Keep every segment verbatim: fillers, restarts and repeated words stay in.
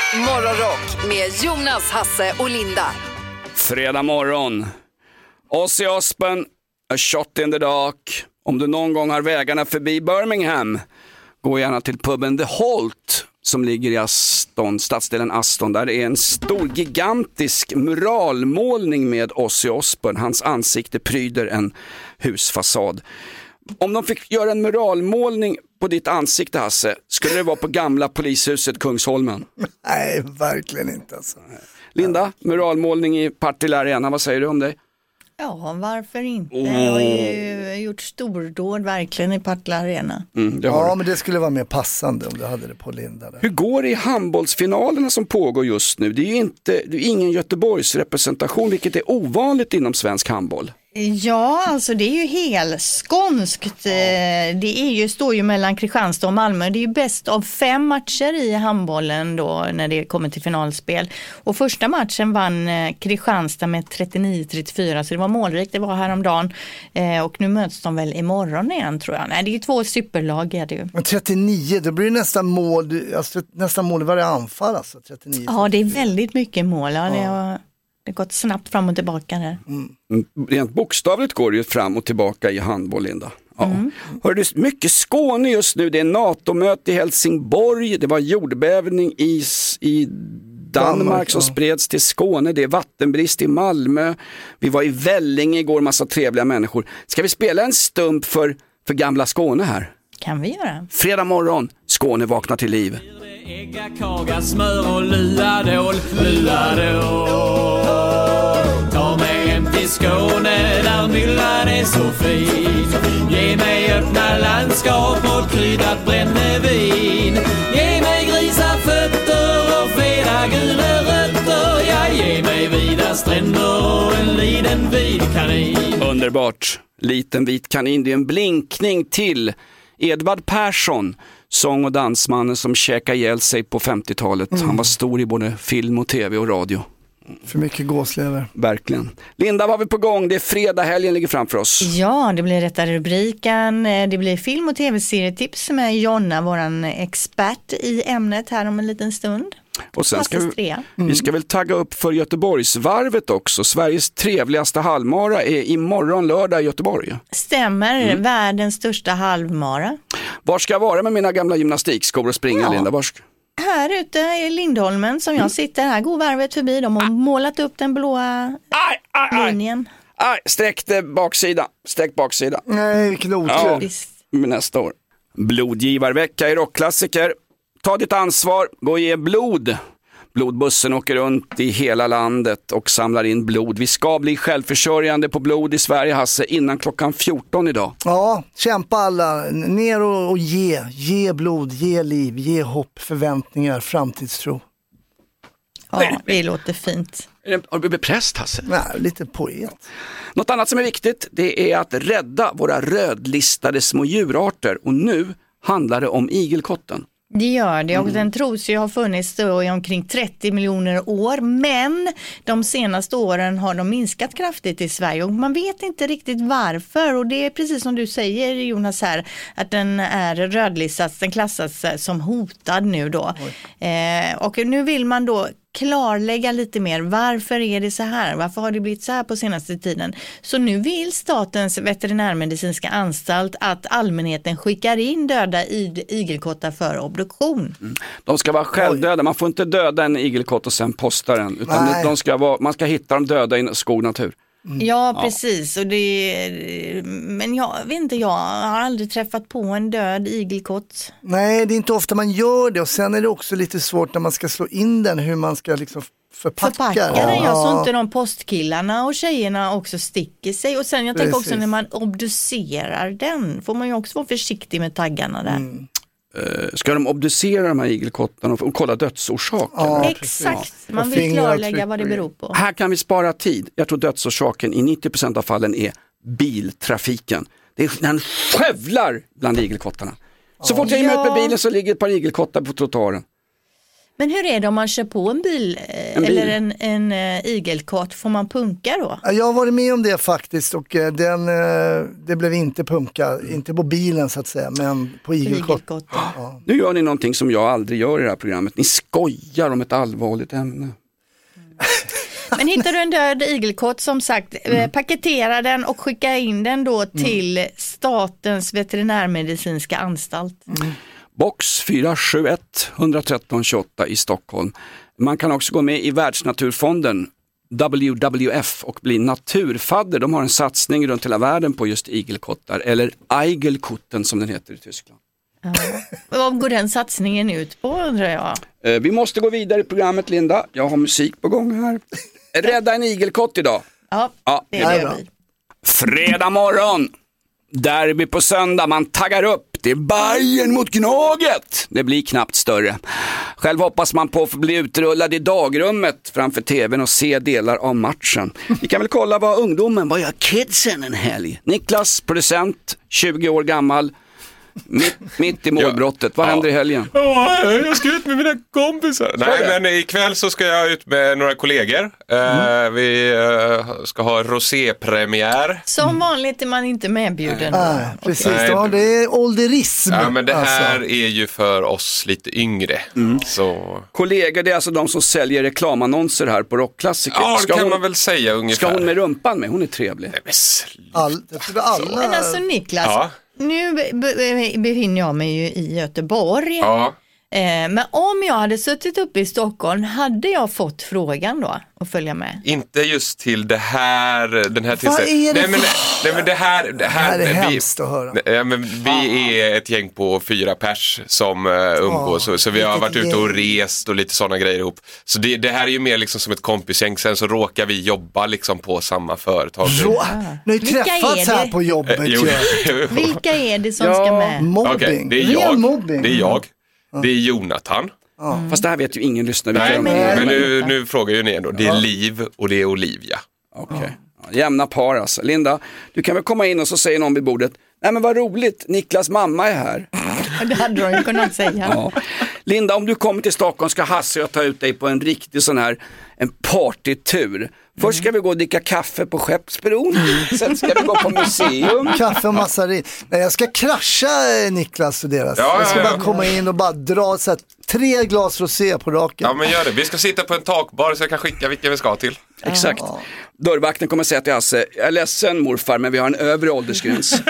Morgonrock med Jonas, Hasse och Linda. Fredag morgon. Ozzy Osbourne, A Shot in the Dark. Om du någon gång har vägarna förbi Birmingham, gå gärna till puben The Holt som ligger i Aston, stadsdelen Aston. Där det är en stor, gigantisk muralmålning med Ozzy Osbourne. Hans ansikte pryder en husfasad. Om de fick göra en muralmålning på ditt ansikte, Hasse, skulle det vara på gamla polishuset Kungsholmen? Nej, verkligen inte alltså. Linda, muralmålning i Partille Arena, vad säger du om det? Ja, varför inte? Oh. Jag har ju gjort stordåd verkligen i Partille Arena. Mm, ja, men det skulle vara mer passande om du hade det på Linda. Där. Hur går det i handbollsfinalerna som pågår just nu? Det är ju inte, det är ingen Göteborgs representation, vilket är ovanligt inom svensk handboll. Ja, alltså det är ju helt skånskt. Ja. Det är ju, står ju mellan Kristianstad och Malmö. Det är ju bäst av fem matcher i handbollen då när det kommer till finalspel. Och första matchen vann Kristianstad med trettionio trettiofyra, så det var målrikt. Det var häromdagen. Och nu möts de väl imorgon igen, tror jag. Nej, det är ju två superlag. Är det ju. Men trettionio, då blir det nästan mål, alltså, nästan mål i varje anfall. Alltså, trettionio, ja, det är väldigt mycket mål. Ja, det har... Det har gått snabbt fram och tillbaka där. Mm. Rent bokstavligt går det ju fram och tillbaka i handboll, Linda. Ja. Mm. Hör du, mycket Skåne just nu. Det är NATO-möte i Helsingborg. Det var jordbävning i, i Danmark, Danmark som ja. spreds till Skåne. Det är vattenbrist i Malmö. Vi var i Vellinge igår, massa trevliga människor. Ska vi spela en stump för, för gamla Skåne här? Kan vi göra. Fredag morgon, Skåne vaknar till liv. Ägga, kaga, smör och luadål, luadål. Ta mig hem till Skåne där myllan är så fin. Ge mig öppna landskap och kryddat brännevin. Ge mig grisafötter och feta gula rötter. Ja, ge mig vida stränder och en liten vit kanin. Underbart, liten vit kanin. Det är en blinkning till Edvard Persson, sång- och dansmannen som käkade ihjäl sig på femtiotalet. Mm. Han var stor i både film och tv och radio. För mycket gåslever. Verkligen. Linda, vad har vi på gång? Det är fredag, helgen ligger framför oss. Ja, det blir rätta rubriken. Det blir film- och tv-serietips med Jonna, våran expert i ämnet, här om en liten stund. Och sen ska vi, mm. vi ska väl tagga upp för Göteborgsvarvet också. Sveriges trevligaste halvmara är imorgon lördag i Göteborg. Stämmer, mm. världens största halvmara. Var ska jag vara med mina gamla gymnastikskor och springa, ja. Linda? Var ska... Här ute i Lindholmen som jag mm. sitter här, går varvet förbi. De har ah. målat upp den blåa aj, aj, linjen. Aj, aj sträckte baksida. Sträck baksida. Nej, vilken otur. Ja, nästa år. Blodgivarvecka i rockklassiker. Ta ditt ansvar, gå och ge blod. Blodbussen åker runt i hela landet och samlar in blod. Vi ska bli självförsörjande på blod i Sverige, Hasse, innan klockan fjorton idag. Ja, kämpa alla. Ner och, och ge. Ge blod, ge liv, ge hopp, förväntningar, framtidstro. Ja, det låter fint. Har du blivit präst, Hasse? Nej, lite poet. Något annat som är viktigt, det är att rädda våra rödlistade små djurarter. Och nu handlar det om igelkotten. Det gör det, och mm. den tros ju ha funnits då i omkring trettio miljoner år, men de senaste åren har de minskat kraftigt i Sverige och man vet inte riktigt varför, och det är precis som du säger, Jonas, här, att den är rödlistad, den klassas som hotad nu då. Eh, och nu vill man då klarlägga lite mer, varför är det så här? Varför har det blivit så här på senaste tiden? Så nu vill Statens veterinärmedicinska anstalt att allmänheten skickar in döda igelkottar för obduktion. Mm. De ska vara självdöda. Man får inte döda en igelkott och sen posta den. Utan de ska vara, man ska hitta dem döda i skog och natur. Mm. Ja, precis. Och det, men jag vet inte, jag har aldrig träffat på en död igelkott. Nej, det är inte ofta man gör det. Och sen är det också lite svårt när man ska slå in den, hur man ska liksom förpacka, förpacka den. Ja, ja, så inte de postkillarna och tjejerna också sticker sig. Och sen jag tänker också när man obducerar den, får man ju också vara försiktig med taggarna där. Mm. Ska de obducera de här igelkottarna och kolla dödsorsaken? Ja, exakt, ja. Man vill klarlägga vad det beror på. Här kan vi spara tid. Jag tror dödsorsaken i nittio procent av fallen är biltrafiken. Det är den skövlar bland igelkottarna. Så fort jag är med upp i bilen så ligger ett par igelkottar på trottoaren. Men hur är det om man kör på en bil, eh, En bil. eller en, en uh, igelkott? Får man punka då? Jag har varit med om det faktiskt och eh, den, eh, det blev inte punka, inte på bilen så att säga, men på igelkott. Igelkotten. Ja. Nu gör ni någonting som jag aldrig gör i det här programmet. Ni skojar om ett allvarligt ämne. Men hittar du en död igelkott, som sagt, mm. paketera den och skicka in den då till mm. Statens veterinärmedicinska anstalt. Mm. Box fyra sju ett ett tre ett tjugoåtta i Stockholm. Man kan också gå med i Världsnaturfonden W W F och bli naturfadder. De har en satsning runt hela världen på just igelkottar, eller Eigelkutten som den heter i Tyskland. Ja. Vad går den satsningen ut på, undrar jag? Eh, vi måste gå vidare i programmet, Linda. Jag har musik på gång här. Rädda en igelkott idag. Ja, Ja, det det är gör bra. vi. Fredag morgon. Derby på söndag. Man taggar upp. Det är Bayern mot Gnaget. Det blir knappt större. Själv hoppas man på att få bli utrullad i dagrummet framför tvn och se delar av matchen. Vi kan väl kolla vad ungdomen, vad gör kidsen en helg? Niklas, producent, tjugo år gammal. Mitt, mitt i målbrottet. Vad Ja. händer i helgen? Ja, jag ska ut med mina kompisar. Nej, men ikväll så ska jag ut med några kollegor. Mm. Uh, vi uh, ska ha rosépremiär. Som vanligt är man inte medbjuden. Nej, precis. Nej. Ja, det är ålderism. Ja, men det här alltså. är ju för oss lite yngre. Mm. Så... Kollegor, det är alltså de som säljer reklamannonser här på Rockklassiker. Ja, det ska kan hon, man väl säga ungefär. Ska hon med rumpan med? Hon är trevlig. Nej, men sluta. All, jag tror alla... Men alltså Niklas, Ja. nu be- be- befinner jag mig ju i Göteborg. Ja. Eh, men om jag hade suttit uppe i Stockholm, hade jag fått frågan då att följa med? Inte just till det här, den här Vad är det nej, men, för- nej men det här, det Det här här, är vi, hemskt att höra. nej, men vi är ett gäng på fyra pers som uh, umgås, Ja, så, så vi har vilket varit ute och gäng. rest och lite sådana grejer ihop. Så det, det här är ju mer liksom som ett kompisgäng, sen så råkar vi jobba liksom på samma företag. Rå, ni har ju Vilka träffats är här det? på jobbet. Eh, jo, ju. Vilka är det som Ja. ska med? Mobbing. Okej, det är Ren jag, mobbing. det är jag, det är Jonathan. Fast det här vet ju ingen lyssnare. Nej, vilka de men, är. men- nu, nu frågar ju ni ändå. Det är Liv och det är Olivia. Okej. Ja, jämna par alltså. Linda, du kan väl komma in och så säger någon vid bordet: nej men vad roligt, Niklas mamma är här. Det hade de ju kunnat säga. Ja. Linda, om du kommer till Stockholm ska Hasse och ta ut dig på en riktig sån här en partytur. Först ska vi gå och dricka kaffe på Skeppsbron. Sen ska vi gå på museum. Kaffe och massarin. Nej, jag ska krascha eh, Niklas och deras. Ja, jag ska ja, ja. bara komma in och bara dra så här, tre glas rosé på raken. Ja, men gör det. Vi ska sitta på en takbar så jag kan skicka vilka vi ska till. Exakt. Dörrvakten kommer säga till Hasse: jag är ledsen morfar, men vi har en övre åldersgräns.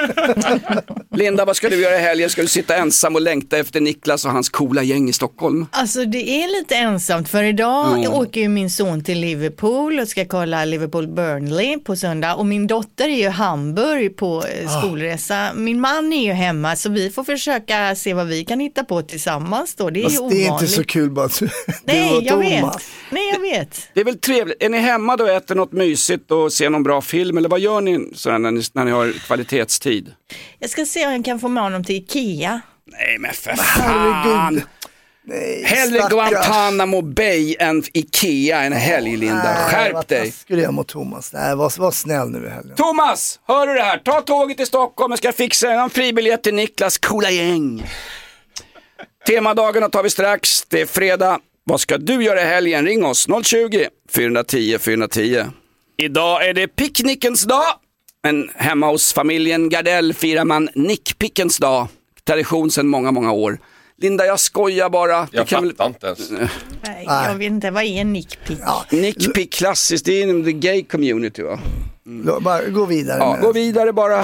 Linda, vad ska du göra i helgen? Ska du sitta ensam och längta efter Niklas och hans coola gäng i Stockholm? Alltså det är lite ensamt, för idag Mm. åker ju min son till Liverpool och ska kolla Liverpool-Burnley på söndag, och min dotter är ju i Hamburg på eh, skolresa. Min man är ju hemma, så vi får försöka se vad vi kan hitta på tillsammans då. Det är ju Fast ovanligt. det är inte så kul bara att du Nej, och jag vet. Thomas. Nej, jag vet. Det är väl trevligt. Är ni hemma då och äter något mysigt och ser någon bra film? Eller vad gör ni så när, ni när ni har kvalitetstid? Jag ska se om jag kan få med honom till Ikea. Nej men för Herregud. fan. Nej, Hellre stackars. Guantanamo Bay än Ikea en helg, Linda. Nej, Skärp vad dig. taskig du är mot Thomas. Nej, var, var snäll nu i helgen. Thomas, hör du det här? Ta tåget till Stockholm och ska fixa en fribiljett till Niklas coola gäng. Temadagarna tar vi strax. Det är fredag. Vad ska du göra i helgen? Ring oss noll tjugo, fyra tio, fyra tio. Idag är det picknickens dag. Men hemma hos familjen Gardell firar man nickpickens dag. Tradition sedan många, många år. Linda, jag skojar bara. Jag kan fattar inte ens. Nej, jag vet inte, vad är en nickpick? Ja, Nickpick klassiskt, det är inom the gay community va? l- bara gå vidare Ja, med gå det. vidare bara.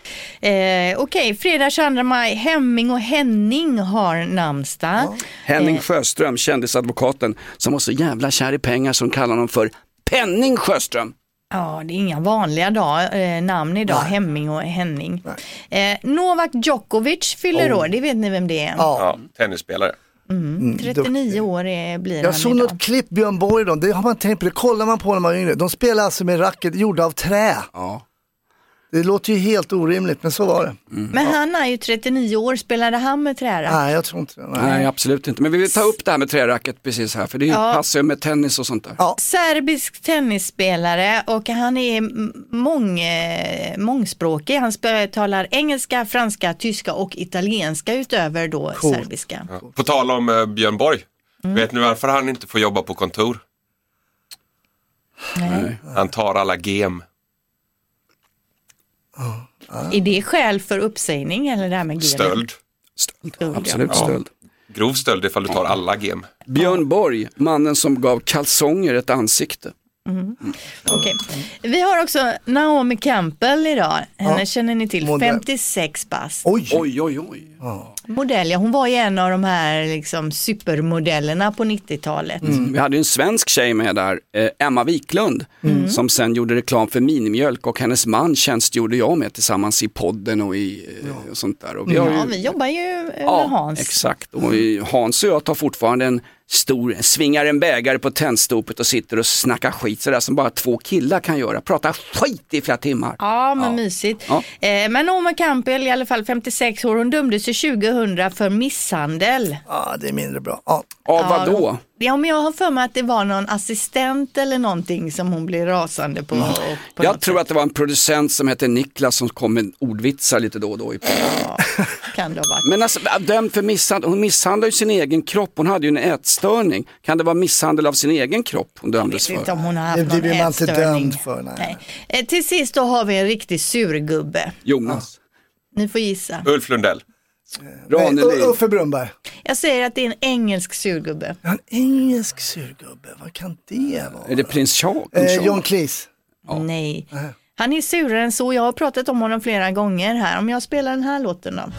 Eh, Okej, fredag tjugoandra maj. Hemming och Henning har namnsdag. Henning Eh. Sjöström, kändisadvokaten, som var så jävla kär i pengar som kallar honom för Penning Sjöström. Ja, det är inga vanliga dag, eh, namn idag, Nej. Hemming och Henning. Eh, Novak Djokovic fyller år, det vet ni vem det är. Ja, Ja, tennisspelare. trettionio år är, blir jag han såg idag. något klipp, Björn Borg då. Det har man tänkt på, det kollar man på när man är yngre. De spelar alltså med racket gjorda av trä. Ja. Det låter ju helt orimligt, men så var det. Men han är ju trettionio år, spelade han med trära? Nej, jag tror inte det. Nej. Nej, absolut inte. Men vi vill ta upp det här med träracket precis här, för det Ja. passar ju med tennis och sånt där. Ja. Serbisk tennisspelare, och han är m- mång, eh, mångspråkig. Han sp- talar engelska, franska, tyska och italienska utöver då Cool. serbiska. Ja. På tal om uh, Björn Borg. Mm. Vet ni varför han inte får jobba på kontor? Nej. Han tar alla gem. Oh. Är det skäl för uppsägning eller det här med gem? Stöld. Stöld. Stöld. Absolut ja. stöld. Grov stöld ifall du tar alla gem. Björn Borg, mannen som gav kalsonger ett ansikte. Mm. Mm. Okej. Okay. Vi har också Naomi Campbell idag. Henne ja. känner ni till. Modell. femtiosex bast. Oj, oj, oj. oj. Ja. Modell, ja. Hon var ju en av de här liksom, supermodellerna på nittiotalet. Mm. Vi hade ju en svensk tjej med där, eh, Emma Wiklund, mm. som sen gjorde reklam för minimjölk och hennes man tjänstgjorde jag med tillsammans i podden och i eh, ja. och sånt där. Och vi, ja, har ju, vi jobbar ju med ja, Hans. Exakt. Och Hans och jag tar fortfarande en stor, svingar en bägare på tändstopet och sitter och snackar skit sådär som bara två killar kan göra. Prata skit i flera timmar. Ja, men ja. mysigt. Ja. Eh, men Naomi Campbell, i alla fall femtiosex år, hon dömdes i tjugohundra för misshandel. Ja, det är mindre bra. Ja, ja vadå? Ja, men jag har för mig att det var någon assistent eller någonting som hon blev rasande på. Mm. på jag tror sätt. att det var en producent som heter Niklas som kom med ordvitsar lite då och då. I ja, kan det ha varit. Men alltså, dömd för misshandel, hon misshandlade ju sin egen kropp. Hon hade ju en ätstörning. Kan det vara misshandel av sin egen kropp hon dömdes för? Jag vet inte om hon har haft det någon blir man inte ätstörning. dömd för. Nej. Nej. Eh, till sist då har vi en riktig surgubbe. Jonas. Ja. Ni får gissa. Ulf Lundell. Nej, Uffe Brunnberg. Jag säger att det är en engelsk surgubbe. Ja, en engelsk surgubbe, vad kan det vara? Är det prins Charles? Eh, John Cleese. Ja. Nej. Äh. Han är surare än så. Jag har pratat om honom flera gånger här. Om jag spelar den här låten då.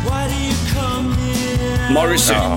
Morrissey. Ja.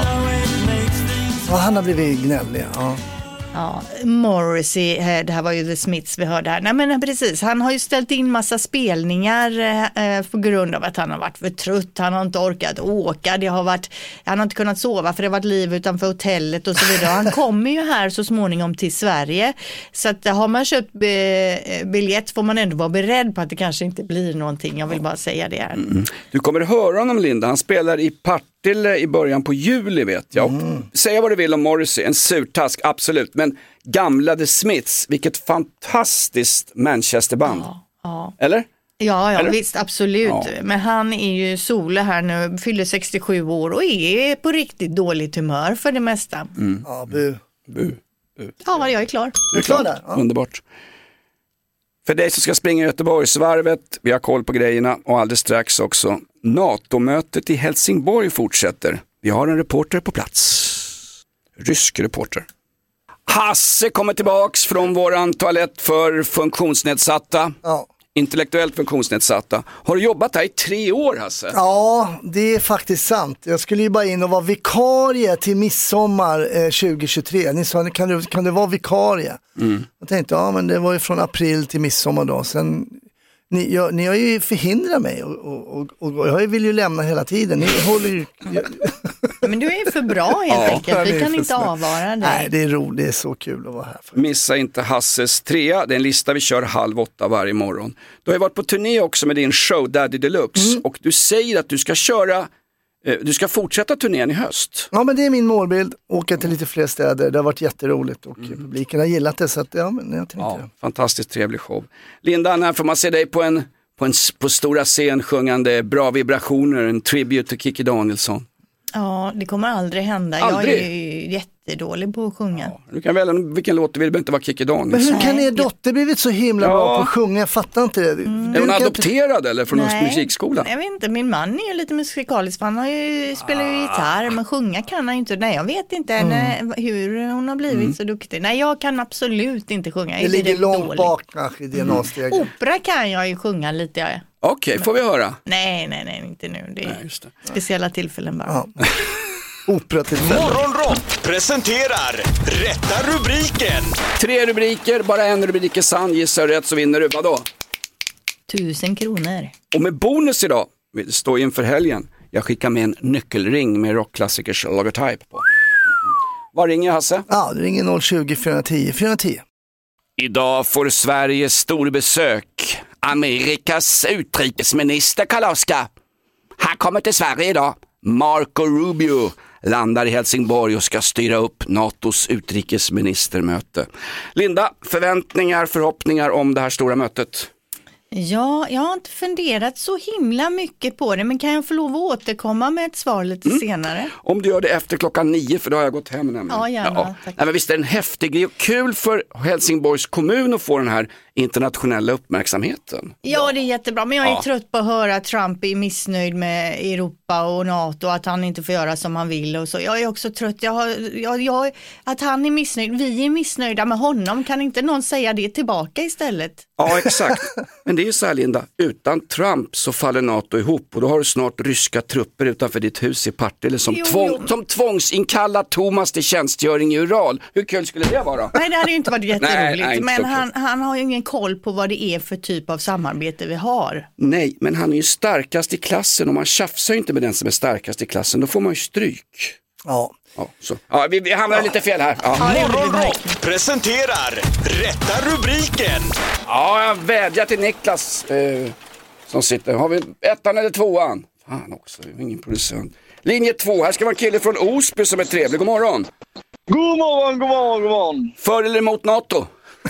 Ja, han har blivit gnällig. Ja. Ja, Morrissey, det här var ju The Smiths vi hörde här. Nej men precis, han har ju ställt in massa spelningar eh, på grund av att han har varit för trött. Han har inte orkat åka, det har varit, han har inte kunnat sova för det har varit liv utanför hotellet och så vidare. Han kommer ju här så småningom till Sverige. Så att har man köpt be, biljett får man ändå vara beredd på att det kanske inte blir någonting. Jag vill bara säga det här. Mm. Du kommer att höra honom, Linda, han spelar i Partille i början på juli vet jag. Mm. Säga vad du vill om Morrissey, en surtask, absolut. Men gamla The Smiths, vilket fantastiskt Manchesterband. Ja, ja. Eller? Ja, ja Eller? visst, absolut. Ja. Men han är ju solo här nu, fyller sextiosju år och är på riktigt dåligt humör för det mesta. Mm. Ja, bu. bu. bu. Ja, jag är klar. Du är klar där? Ja. Underbart. För dig som ska springa Göteborgsvarvet, vi har koll på grejerna och alldeles strax också. NATO-mötet i Helsingborg fortsätter. Vi har en reporter på plats. Rysk reporter. Hasse kommer tillbaks från våran toalett för funktionsnedsatta. Ja. Intellektuellt funktionsnedsatta. Har du jobbat här i tre år, Hasse? Ja, det är faktiskt sant. Jag skulle ju bara in och vara vikarie till midsommar eh, tjugohundratjugotre. Ni sa, kan du, kan du vara vikarie? Mm. Jag tänkte, ja men det var ju från april till midsommar då. Sen, ni, jag, ni har ju förhindrat mig och, och, och, och jag vill ju lämna hela tiden. Ni håller ju... Men du är för bra helt ja, enkelt. Vi kan inte avvara dig. Nej, det är roligt. Det är så kul att vara här. För. Missa inte Hasses trea. Det är en lista vi kör halv åtta varje morgon. Du har ju varit på turné också med din show Daddy Deluxe. Mm. Och du säger att du ska köra, eh, du ska fortsätta turnén i höst. Ja, men det är min målbild. Åka till lite fler städer. Det har varit jätteroligt och mm. publiken har gillat det. Så att, ja, men jag tänkte ja, det. Fantastiskt trevlig show. Linda, när får man se dig på en, på en på stora scen sjungande Bra vibrationer, en tribute till Kikki Danielsson? Ja, det kommer aldrig hända. Aldrig. Jag är ju jättedålig på att sjunga. Ja, du kan välja vilken låt du vill, det inte vara Kikki Danielsson. Men hur kan er dotter blivit så himla ja. bra på att sjunga? Jag fattar inte det. Mm. Är hon adopterad inte... eller från någon musikskola? Jag vet inte, min man är ju lite musikalisk. Han har ju, spelar ju gitarr, men sjunga kan han inte. Nej, jag vet inte mm. när, hur hon har blivit mm. så duktig. Nej, jag kan absolut inte sjunga. Det ligger långt dålig. bak kanske i D N A-stegen. Mm. Opera kan jag ju sjunga lite. Ja. Okej, okay, får vi höra? Nej, nej, nej, inte nu. Det är nej, just det. Speciella tillfällen bara. Ja. Morgonrock presenterar rätta rubriken. Tre rubriker, bara en rubrik är sann. Gissar rätt så vinner du. Vadå? Tusen kronor. Och med bonus idag, vi står inför helgen. Jag skickar med en nyckelring med rockklassikers logotyp på. Vad ringer Hasse? Ja, det ringer noll tjugo, fyrahundratio, fyrahundratio. Idag får Sverige stor besök. Amerikas utrikesminister Karl-Oskar. Han kommer till Sverige idag. Marco Rubio landar i Helsingborg och ska styra upp NATOs utrikesministermöte. Linda, förväntningar, förhoppningar om det här stora mötet? Ja, jag har inte funderat så himla mycket på det, men kan jag få lov att återkomma med ett svar lite mm. senare? Om du gör det efter klockan nio, för då har jag gått hem nämligen. Ja, gärna. Ja. Nej, men visst är det en häftig grej och kul för Helsingborgs kommun att få den här internationella uppmärksamheten. Ja, det är jättebra, men jag är ja. trött på att höra att Trump är missnöjd med Europa och NATO, att han inte får göra som han vill och så. Jag är också trött, jag har, jag, jag, att han är missnöjd, vi är missnöjda med honom, kan inte någon säga det tillbaka istället? Ja, exakt. Men det är ju så här, Linda, utan Trump så faller NATO ihop och då har du snart ryska trupper utanför ditt hus i Partille som, jo, tvång, jo. som tvångsinkallar Thomas till tjänstgöring i Ural. Hur kul skulle det vara? Nej, det hade ju inte varit jätteroligt, nej, nej, men han, han har ju ingen koll på vad det är för typ av samarbete vi har. Nej, men han är ju starkast i klassen och man tjafsar ju inte med den som är starkast i klassen, då får man ju stryk. Ja. Ja, så. Ja, vi, vi hamnar ja. lite fel här. Ja. Morgonrock presenterar Rätta rubriken. Ja, jag vädjar till Niklas eh, som sitter. Har vi ettan eller tvåan? Fan också, det är ingen producent. Linje två, här ska vara en kille från Osby som är trevlig. God morgon. God morgon, god morgon, god morgon. För eller emot NATO?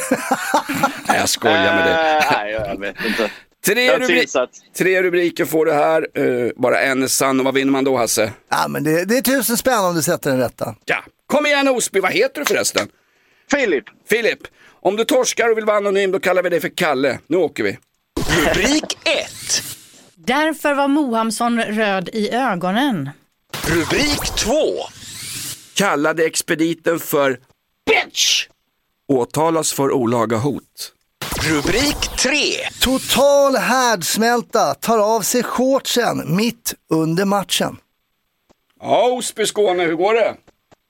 Nej, jag skojar med det. Uh, nej, jag vet inte. Tre, rubri- tre rubriker får du här. Uh, bara en är sann och vad vinner man då, Hasse? Ja, men det, det är tusen spänn om du sätter den rätta. Ja, kom igen Osby, vad heter du förresten? Filip. Filip, om du torskar och vill vara anonym då kallar vi dig för Kalle. Nu åker vi. Rubrik ett. Därför var Mohamsson röd i ögonen. Rubrik två. Kallade expediten för bitch. Åtalas för olaga hot. Rubrik tre. Total härdsmälta, tar av sig shortsen mitt under matchen. Ja, Osby Skåne, hur går det?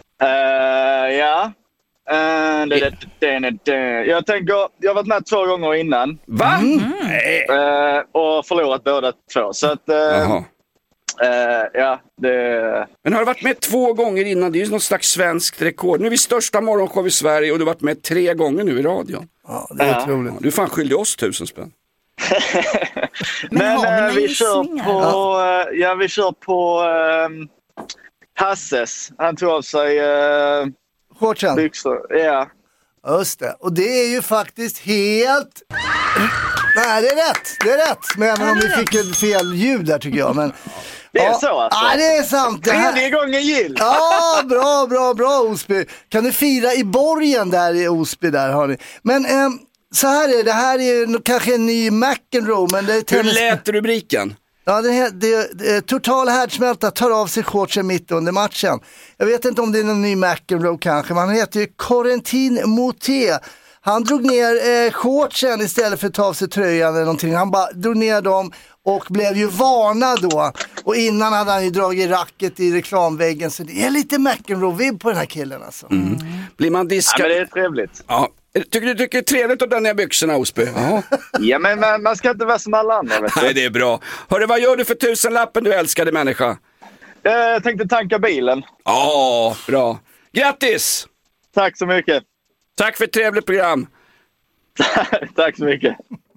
Uh, ja. Uh, det, det, det, det. Jag tänker, jag har varit med två gånger innan. Va? Mm. Uh, och förlorat båda två. Så att, uh, uh, ja, det... Men har du varit med två gånger innan? Det är ju något slags svenskt rekord. Nu är vi största morgonshow i Sverige och du har varit med tre gånger nu i radion. Ja, det är ja. otroligt. Ja, du är fan skyldig oss tusen spänn. Men, Men vi kör på, uh, ja, vi kör på uh, Hasses. Han tog av sig uh, shortsen. Byxor. Ja. Just det. Och det är ju faktiskt helt... Nej, det är rätt. Det är rätt. Men även om vi fick ett fel ljud där tycker jag. Men... Det är ja, så alltså? Ja, det är sant. Det här... Tredje gången gill. Ja, bra, bra, bra Osby. Kan du fira i borgen där i Osby där, har ni. Men eh, så här är det. Det här är kanske en ny McEnroe, men det är tennis... Hur lät rubriken? Ja, det är, det är, det är total härdsmälta, tar av sig shortsen mitt under matchen. Jag vet inte om det är någon ny McEnroe kanske, men han heter ju Corentin Moutet. Han drog ner eh, shortsen istället för att ta av sig tröjan eller någonting. Han bara drog ner dem och blev ju varnad då. Och innan hade han ju dragit racket i reklamväggen. Så det är lite McEnroe-vibb på den här killen alltså. Mm. Blir man diskad? Ja, men det är trevligt. Ja. Tycker du tycker det är trevligt att dra ner byxorna, Osby? Ja. Ja, men man, man ska inte vara som alla andra, vet du. Nej, det är bra. Hörru, vad gör du för tusenlappen, du älskade människa? Jag tänkte tanka bilen. Ja, bra. Grattis! Tack så mycket. Tack för ett trevligt program. Tack så mycket.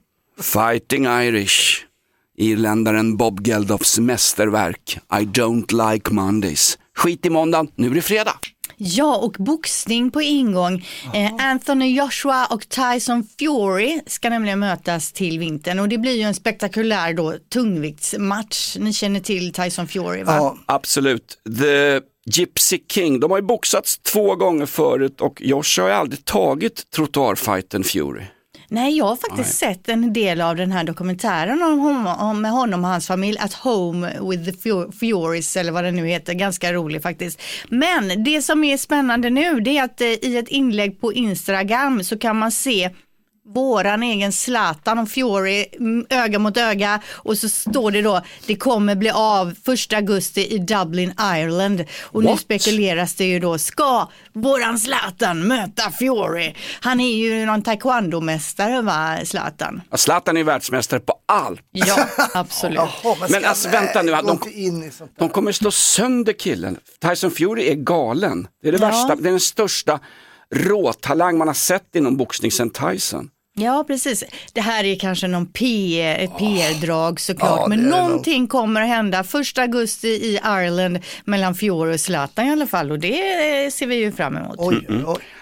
Fighting Irish. Irländaren Bob Geldofs mästerverk. I don't like Mondays. Skit i måndagen, nu är det fredag. Ja, och boxning på ingång. Eh, Anthony Joshua och Tyson Fury ska nämligen mötas till vintern. Och det blir ju en spektakulär då, tungviktsmatch. Ni känner till Tyson Fury, va? Ja, absolut. The Gypsy King. De har ju boxats två gånger förut och Joshua har ju aldrig tagit trottoarfighten Fury. Nej, jag har faktiskt Nej. sett en del av den här dokumentären om honom, om honom och hans familj, At Home with the Furies eller vad det nu heter, ganska rolig faktiskt. Men det som är spännande nu, det är att i ett inlägg på Instagram så kan man se våran egen Zlatan och Fury öga mot öga och så står det då, det kommer bli av första augusti i Dublin, Ireland. Och What? Nu spekuleras det ju då, ska våran Zlatan möta Fury? Han är ju någon taekwondo-mästare, va, Zlatan? Ja, Zlatan är världsmästare på allt. Ja, absolut. Jaha, men men alltså vänta nu, de, de, de kommer slå sönder killen. Tyson Fury är galen. Det är det ja. värsta, det är den största råtalang man har sett inom boxning sedan Tyson. Ja, precis. Det här är kanske någon P R, ett P R-drag såklart. Ja, men någonting nog. kommer att hända första augusti i Ireland mellan Fury och Zlatan i alla fall. Och det ser vi ju fram emot. Oj, oj.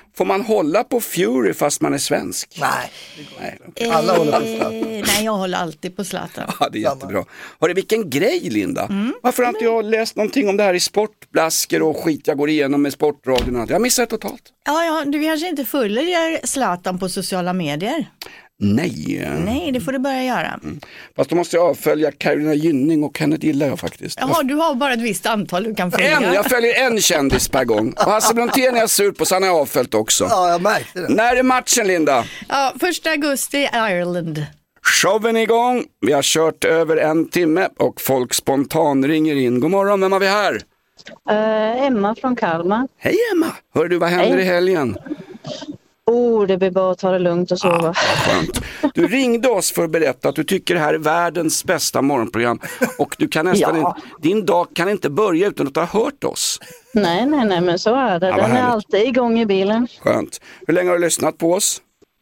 Får man hålla på Fury fast man är svensk? Nej, Nej, okay. alla håller på Eh, nej, jag håller alltid på Zlatan. Ja, det är jättebra. Hörru, vilken grej, Linda. Mm. Varför har inte jag läst någonting om det här i sportblaskor och skit jag går igenom med sportradion och allt? Jag missar totalt. Ja, ja, du kanske inte följer Zlatan på sociala medier? Nej. Nej, det får du börja göra. Mm. Fast då måste jag avfölja Carolina Gynning och henne gillar jag faktiskt. Jaha, du har bara ett visst antal du kan följa. En, jag följer en kändis per gång. Och Hasse Brontén är jag sur på, så han har jag avföljt också. Ja, jag märkte det. När är matchen, Linda? Ja, första augusti i Ireland. Showen är igång. Vi har kört över en timme och folk spontan ringer in. God morgon, vem har vi här? Uh, Emma från Kalmar. Hej Emma, hör du vad händer Hej. i helgen? Oh, det blir bara att ta det lugnt och sova. Ah, skönt. Du ringde oss för att berätta att du tycker det här är världens bästa morgonprogram och du kan nästan Ja. inte, din dag kan inte börja utan att ha hört oss. Nej, nej, nej, men så är det. Ja, vad Den är härligt. alltid igång i bilen. Skönt. Hur länge har du lyssnat på oss?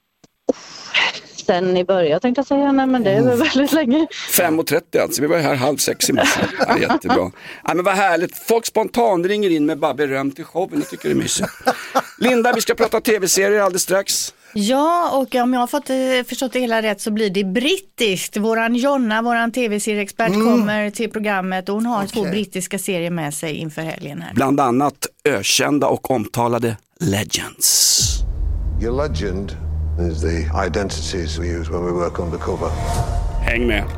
Sen i början tänkte jag säga, nej men det är väl väldigt länge. fem och trettio alltså, vi var här halv sex i morse. Ja, jättebra. Ja, men vad härligt, folk spontan ringer in med bara beröm till showen, jag tycker det är mysigt. Linda, vi ska prata tv-serier alldeles strax. Ja, och om jag har fått, eh, förstått det hela rätt så blir det brittiskt. Våran Jonna, våran tv-serieexpert, mm. kommer till programmet och hon har okay. två brittiska serier med sig inför helgen här. Bland annat ökända och omtalade Legends. Your legend is the identities we use when we work undercover. Häng med.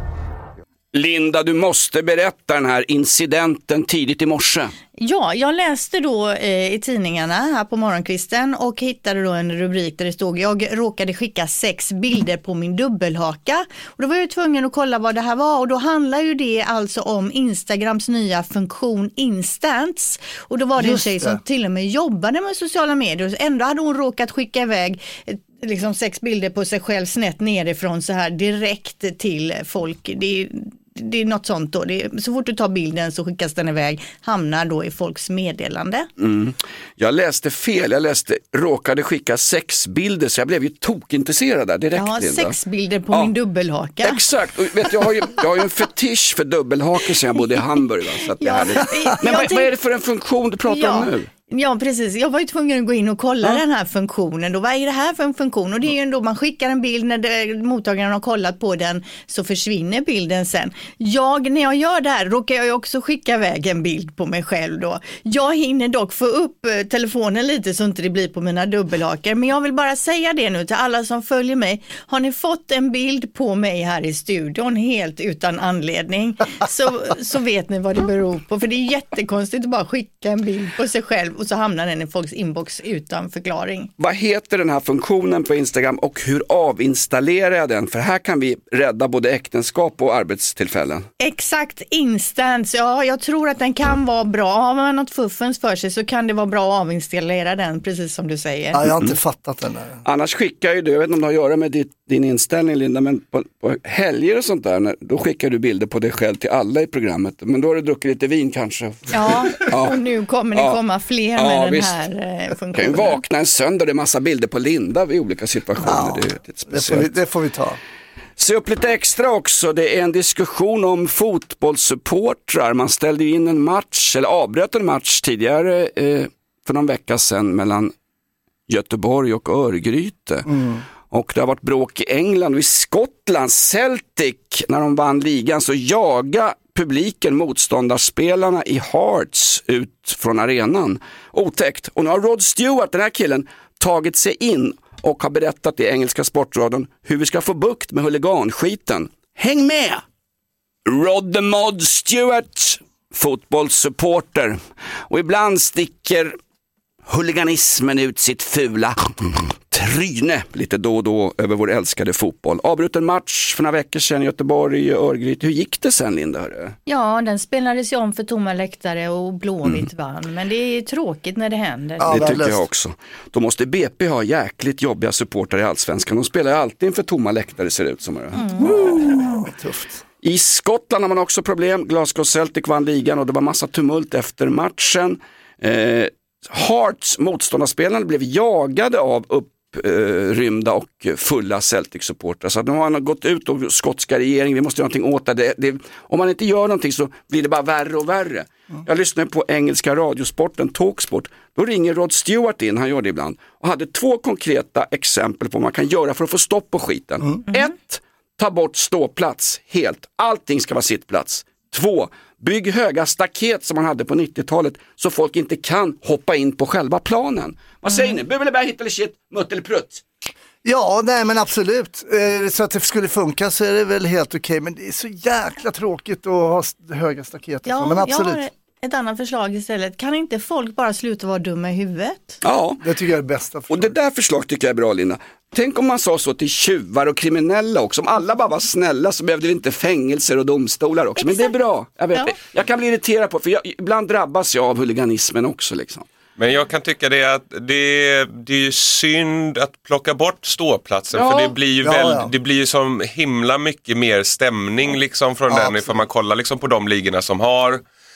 Linda, du måste berätta den här incidenten tidigt i morse. Ja, jag läste då eh, i tidningarna här på morgonkvisten och hittade då en rubrik där det stod: jag råkade skicka sex bilder på min dubbelhaka. Och då var jag tvungen att kolla vad det här var, och då handlar ju det alltså om Instagrams nya funktion Instans. Och då var det en tjej som till och med jobbade med sociala medier, och ändå hade hon råkat skicka iväg liksom sex bilder på sig själv snett nerifrån så här direkt till folk. Det är Det är något sånt då. Det är, så fort du tar bilden så skickas den iväg, hamnar då i folks meddelande. Mm. Jag läste fel, jag läste råkade skicka sex bilder, så jag blev ju tokintresserad där direkt. Ja, sex bilder på ja. min dubbelhaka. Exakt, och vet, jag, har ju, jag har ju en fetisch för dubbelhakor sedan jag bodde i Hamburg. Va? Så att ja, det här, men vad, vad är det för en funktion du pratar ja. om nu? Ja, precis. Jag var ju tvungen att gå in och kolla ja. den här funktionen. Då, vad är det här för en funktion? Och det är ju ändå, man skickar en bild, när det, mottagaren har kollat på den så försvinner bilden sen. Jag, när jag gör det här, råkar jag ju också skicka iväg en bild på mig själv då. Jag hinner dock få upp eh, telefonen lite så inte det blir på mina dubbelhakar. Men jag vill bara säga det nu till alla som följer mig. Har ni fått en bild på mig här i studion helt utan anledning, så, så vet ni vad det beror på. För det är jättekonstigt att bara skicka en bild på sig själv och så hamnar den i folks inbox utan förklaring. Vad heter den här funktionen på Instagram och hur avinstallerar jag den? För här kan vi rädda både äktenskap och arbetstillfällen. Exakt, Instans. Ja, jag tror att den kan vara bra. Har man något fuffens för sig så kan det vara bra att avinstallera den, precis som du säger. Ja, jag har inte mm. fattat den där. Annars skickar ju du, jag vet inte om det har att göra med ditt, din inställning, Linda, men på, på helger och sånt där, när, då skickar du bilder på dig själv till alla i programmet. Men då har du druckit lite vin kanske. Ja, ja. Och nu kommer det ja. komma fler med ja, den visst. här eh, funktionen. Kan ju vakna en söndag, det är massa bilder på Linda vid olika situationer. Ja, det, är ett det, får vi, det får vi ta. Se upp lite extra också, det är en diskussion om fotbollssupportrar. Man ställde in en match, eller avbröt en match tidigare eh, för någon vecka sedan mellan Göteborg och Örgryte. Mm. Och det har varit bråk i England och i Skottland. Celtic, när de vann ligan så jaga publiken, motståndarspelarna i Hearts ut från arenan. Otäckt. Och nu har Rod Stewart, den här killen, tagit sig in och har berättat i engelska sportradion hur vi ska få bukt med huliganskiten. Häng med! Rod the Mod Stewart, fotbollssupporter. Och ibland sticker huliganismen ut sitt fula tryne lite då och då över vår älskade fotboll. Avbruten match för några veckor sedan i Göteborg och Örgryte. Hur gick det sen, Linda? Hörru? Ja, den spelades ju om för tomma läktare och Blåvitt mm. vann. Men det är tråkigt när det händer. Ja, det tycker jag också. Då måste B P ha jäkligt jobbiga supportrar i Allsvenskan. De spelar ju alltid inför tomma läktare, ser det ut som. Mm. Mm. Tufft. I Skottland har man också problem. Glasgow Celtic vann ligan och det var massa tumult efter matchen. Eh, Hearts motståndarspelarna blev jagade av upprymda och fulla Celtic-supportrar. Så att nu har han gått ut och skotska regering, vi måste göra någonting åt det. Det, det. Om man inte gör någonting så blir det bara värre och värre. Jag lyssnade på engelska radiosporten Talksport. Då ringer Rod Stewart in, han gör det ibland. Och hade två konkreta exempel på vad man kan göra för att få stopp på skiten. Mm. Ett, ta bort ståplats helt. Allting ska vara sittplats. Två, bygg höga staket som man hade på nittiotalet så folk inte kan hoppa in på själva planen. Vad säger ni? Bubbelebär, hit eller shit, mutt eller prutt? Ja, nej men absolut. Eh, så att det skulle funka så är det väl helt okej. Okay. Men det är så jäkla tråkigt att ha höga staket. Ja, men absolut. Jag har ett annat förslag istället. Kan inte folk bara sluta vara dumma i huvudet? Ja, det tycker jag är det bästa förslag. Och det där förslaget tycker jag är bra, Linda. Tänk om man sa så till tjuvar och kriminella också. Om alla bara var snälla så behövde vi inte fängelser och domstolar också. Exakt. Men det är bra. Jag, vet, ja. jag kan bli irriterad på för jag, ibland drabbas jag av huliganismen också liksom. Men jag kan tycka det att det, det är synd att plocka bort ståplatsen ja. för det blir ju ja, väl, ja. det blir ju som himla mycket mer stämning liksom från ja, den ifall man kollar liksom på de ligorna som har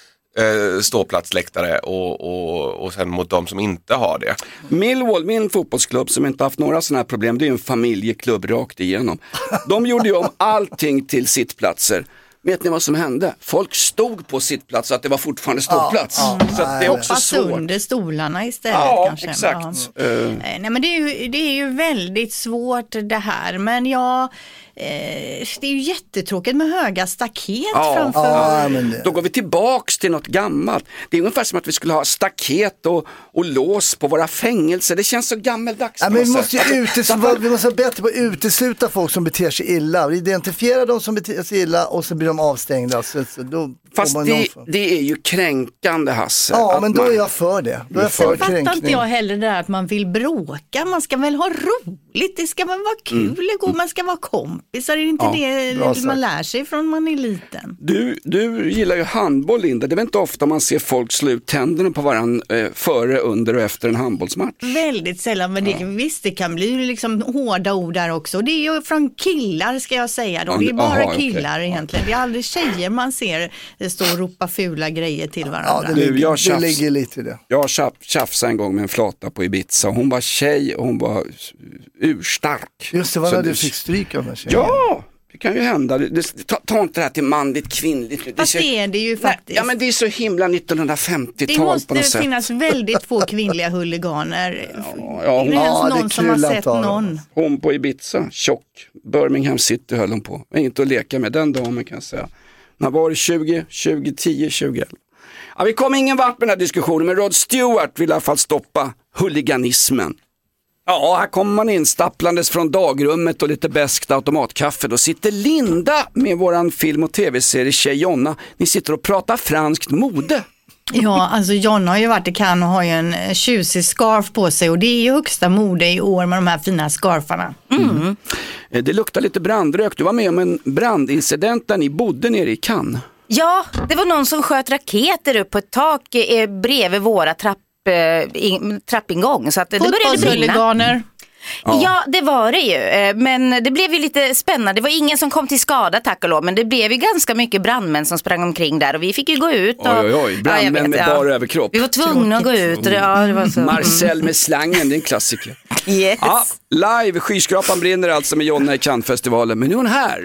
eh, ståplatsläktare och, och, och sen mot de som inte har det. Millwall, min fotbollsklubb som inte haft några sådana här problem, det är ju en familjeklubb rakt igenom. De gjorde ju om allting till sittplatser. Vet ni vad som hände? Folk stod på sitt plats så att det var fortfarande ståplats. Ja, ja, så att det är också svårt. Under stolarna istället ja, kanske. Exakt. Ja, uh. Nej, men det är, ju, det är ju väldigt svårt det här. Men jag... Eh, det är ju jättetråkigt med höga staket ja, framför. Ja, men det... Då går vi tillbaks till något gammalt. Det är ungefär som att vi skulle ha staket och, och lås på våra fängelser. Det känns så gammeldags. Ja, men vi, måste ju utesluta, vi måste vara bättre på att utesluta folk som beter sig illa. Identifiera de som beter sig illa och så blir de avstängda. Så, så då Fast det, det är ju kränkande, Hasse. Ja, men då man... är jag för det. Då är jag för kränkning. Fattar inte jag heller det där att man vill bråka. Man ska väl ha roligt. Det ska väl vara kul. Mm. Man ska vara kompisar. Är det inte ja, det man lär sig från man är liten? Du, du gillar ju handboll, Linda. Det är väl inte ofta man ser folk slå ut tänderna på varandra eh, före, under och efter en handbollsmatch? Väldigt sällan. Men det, ja. visst, det kan bli liksom hårda ord där också. Det är ju från killar ska jag säga. Då. Det är bara aha, killar okay. egentligen. Det är aldrig tjejer man ser stå och ropa fula grejer till varandra. Ja, det, ligger, jag tjafs, det ligger lite i det. Jag tjafsade en gång med en flata på Ibiza. Hon var tjej och hon var urstark. Just det, var när du fick stryk av en tjej. Ja, det kan ju hända. Det, ta, ta inte det här till manligt, kvinnligt. Det Fast det är det ju faktiskt. Nej, ja, men det är så himla nittonhundrafemtiotal på något sätt. Det måste finnas väldigt få kvinnliga huliganer. Ja, ja, hon, det är ja, någon som har sett någon. Hon på Ibiza, tjock. Birmingham City höll hon på. Jag är inte att leka med den damen kan jag säga. När var det tjugo, tjugo tio, tjugo elva? Ja, vi kom ingen vart med den här diskussionen, men Rod Stewart vill i alla fall stoppa huliganismen. Ja, här kommer man in stapplandes från dagrummet och lite bäskt automatkaffe. Då sitter Linda med våran film- och tv-serie Tjej Jonna. Ni sitter och pratar franskt mode. Ja, alltså Jonna har ju varit i Cannes och har ju en tjusig scarf på sig och det är ju högsta mode i år med de här fina scarfarna. Mm. Mm. Det luktar lite brandrök. Du var med om en brandincident där ni bodde nere i Cannes. Ja, det var någon som sköt raketer upp på ett tak eh, bredvid våra trapp, eh, in, trappingång. Så att det började brinna. Ja. ja, det var det ju. Men det blev ju lite spännande. Det var ingen som kom till skada, tack och lov. Men det blev ju ganska mycket brandmän som sprang omkring där. Och vi fick ju gå ut. Och... Oj, oj, oj. Brandmän ja, vet, med ja. bara överkropp. Vi var tvungna att gå ut. Och det, ja, det var så. Marcel med slangen, det är en klassiker. Yes. Ja, live, skyskrapan brinner alltså med Jonna i Cannes-festivalen. Men nu är hon här.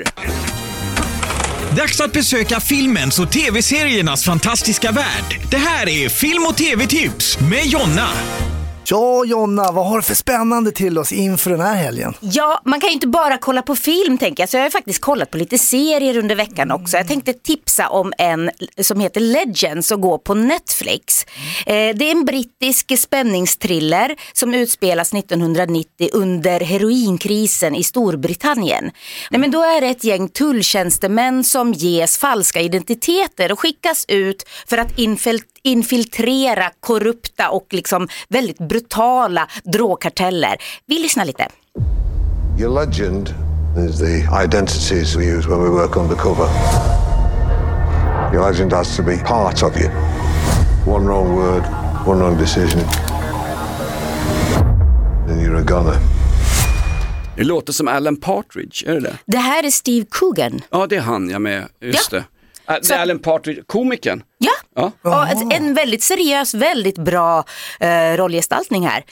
Dags att besöka filmens och tv-seriernas fantastiska värld. Det här är Film- och tv-tips med Jonna. Ja, Jonna, vad har du för spännande till oss inför den här helgen? Ja, man kan ju inte bara kolla på film, tänker jag. Så jag har faktiskt kollat på lite serier under veckan också. Jag tänkte tipsa om en som heter Legends och går på Netflix. Eh, det är en brittisk spänningsthriller som utspelas nittonhundranittio under heroinkrisen i Storbritannien. Nej, men då är det ett gäng tulltjänstemän som ges falska identiteter och skickas ut för att infiltrera infiltrera korrupta och liksom väldigt brutala drogkarteller. Vi lyssnar lite. Your legend is the identities we use when we work undercover. Your legend has to be part of you. One wrong word, one wrong decision. And you're a goner. Det låter som Alan Partridge, är det det? Det här är Steve Coogan. Ja, det är han, jag med. Just ja. det. Äh, det är Alan Partridge, komikern. Ja, ja. Och en väldigt seriös, väldigt bra eh, rollgestaltning här.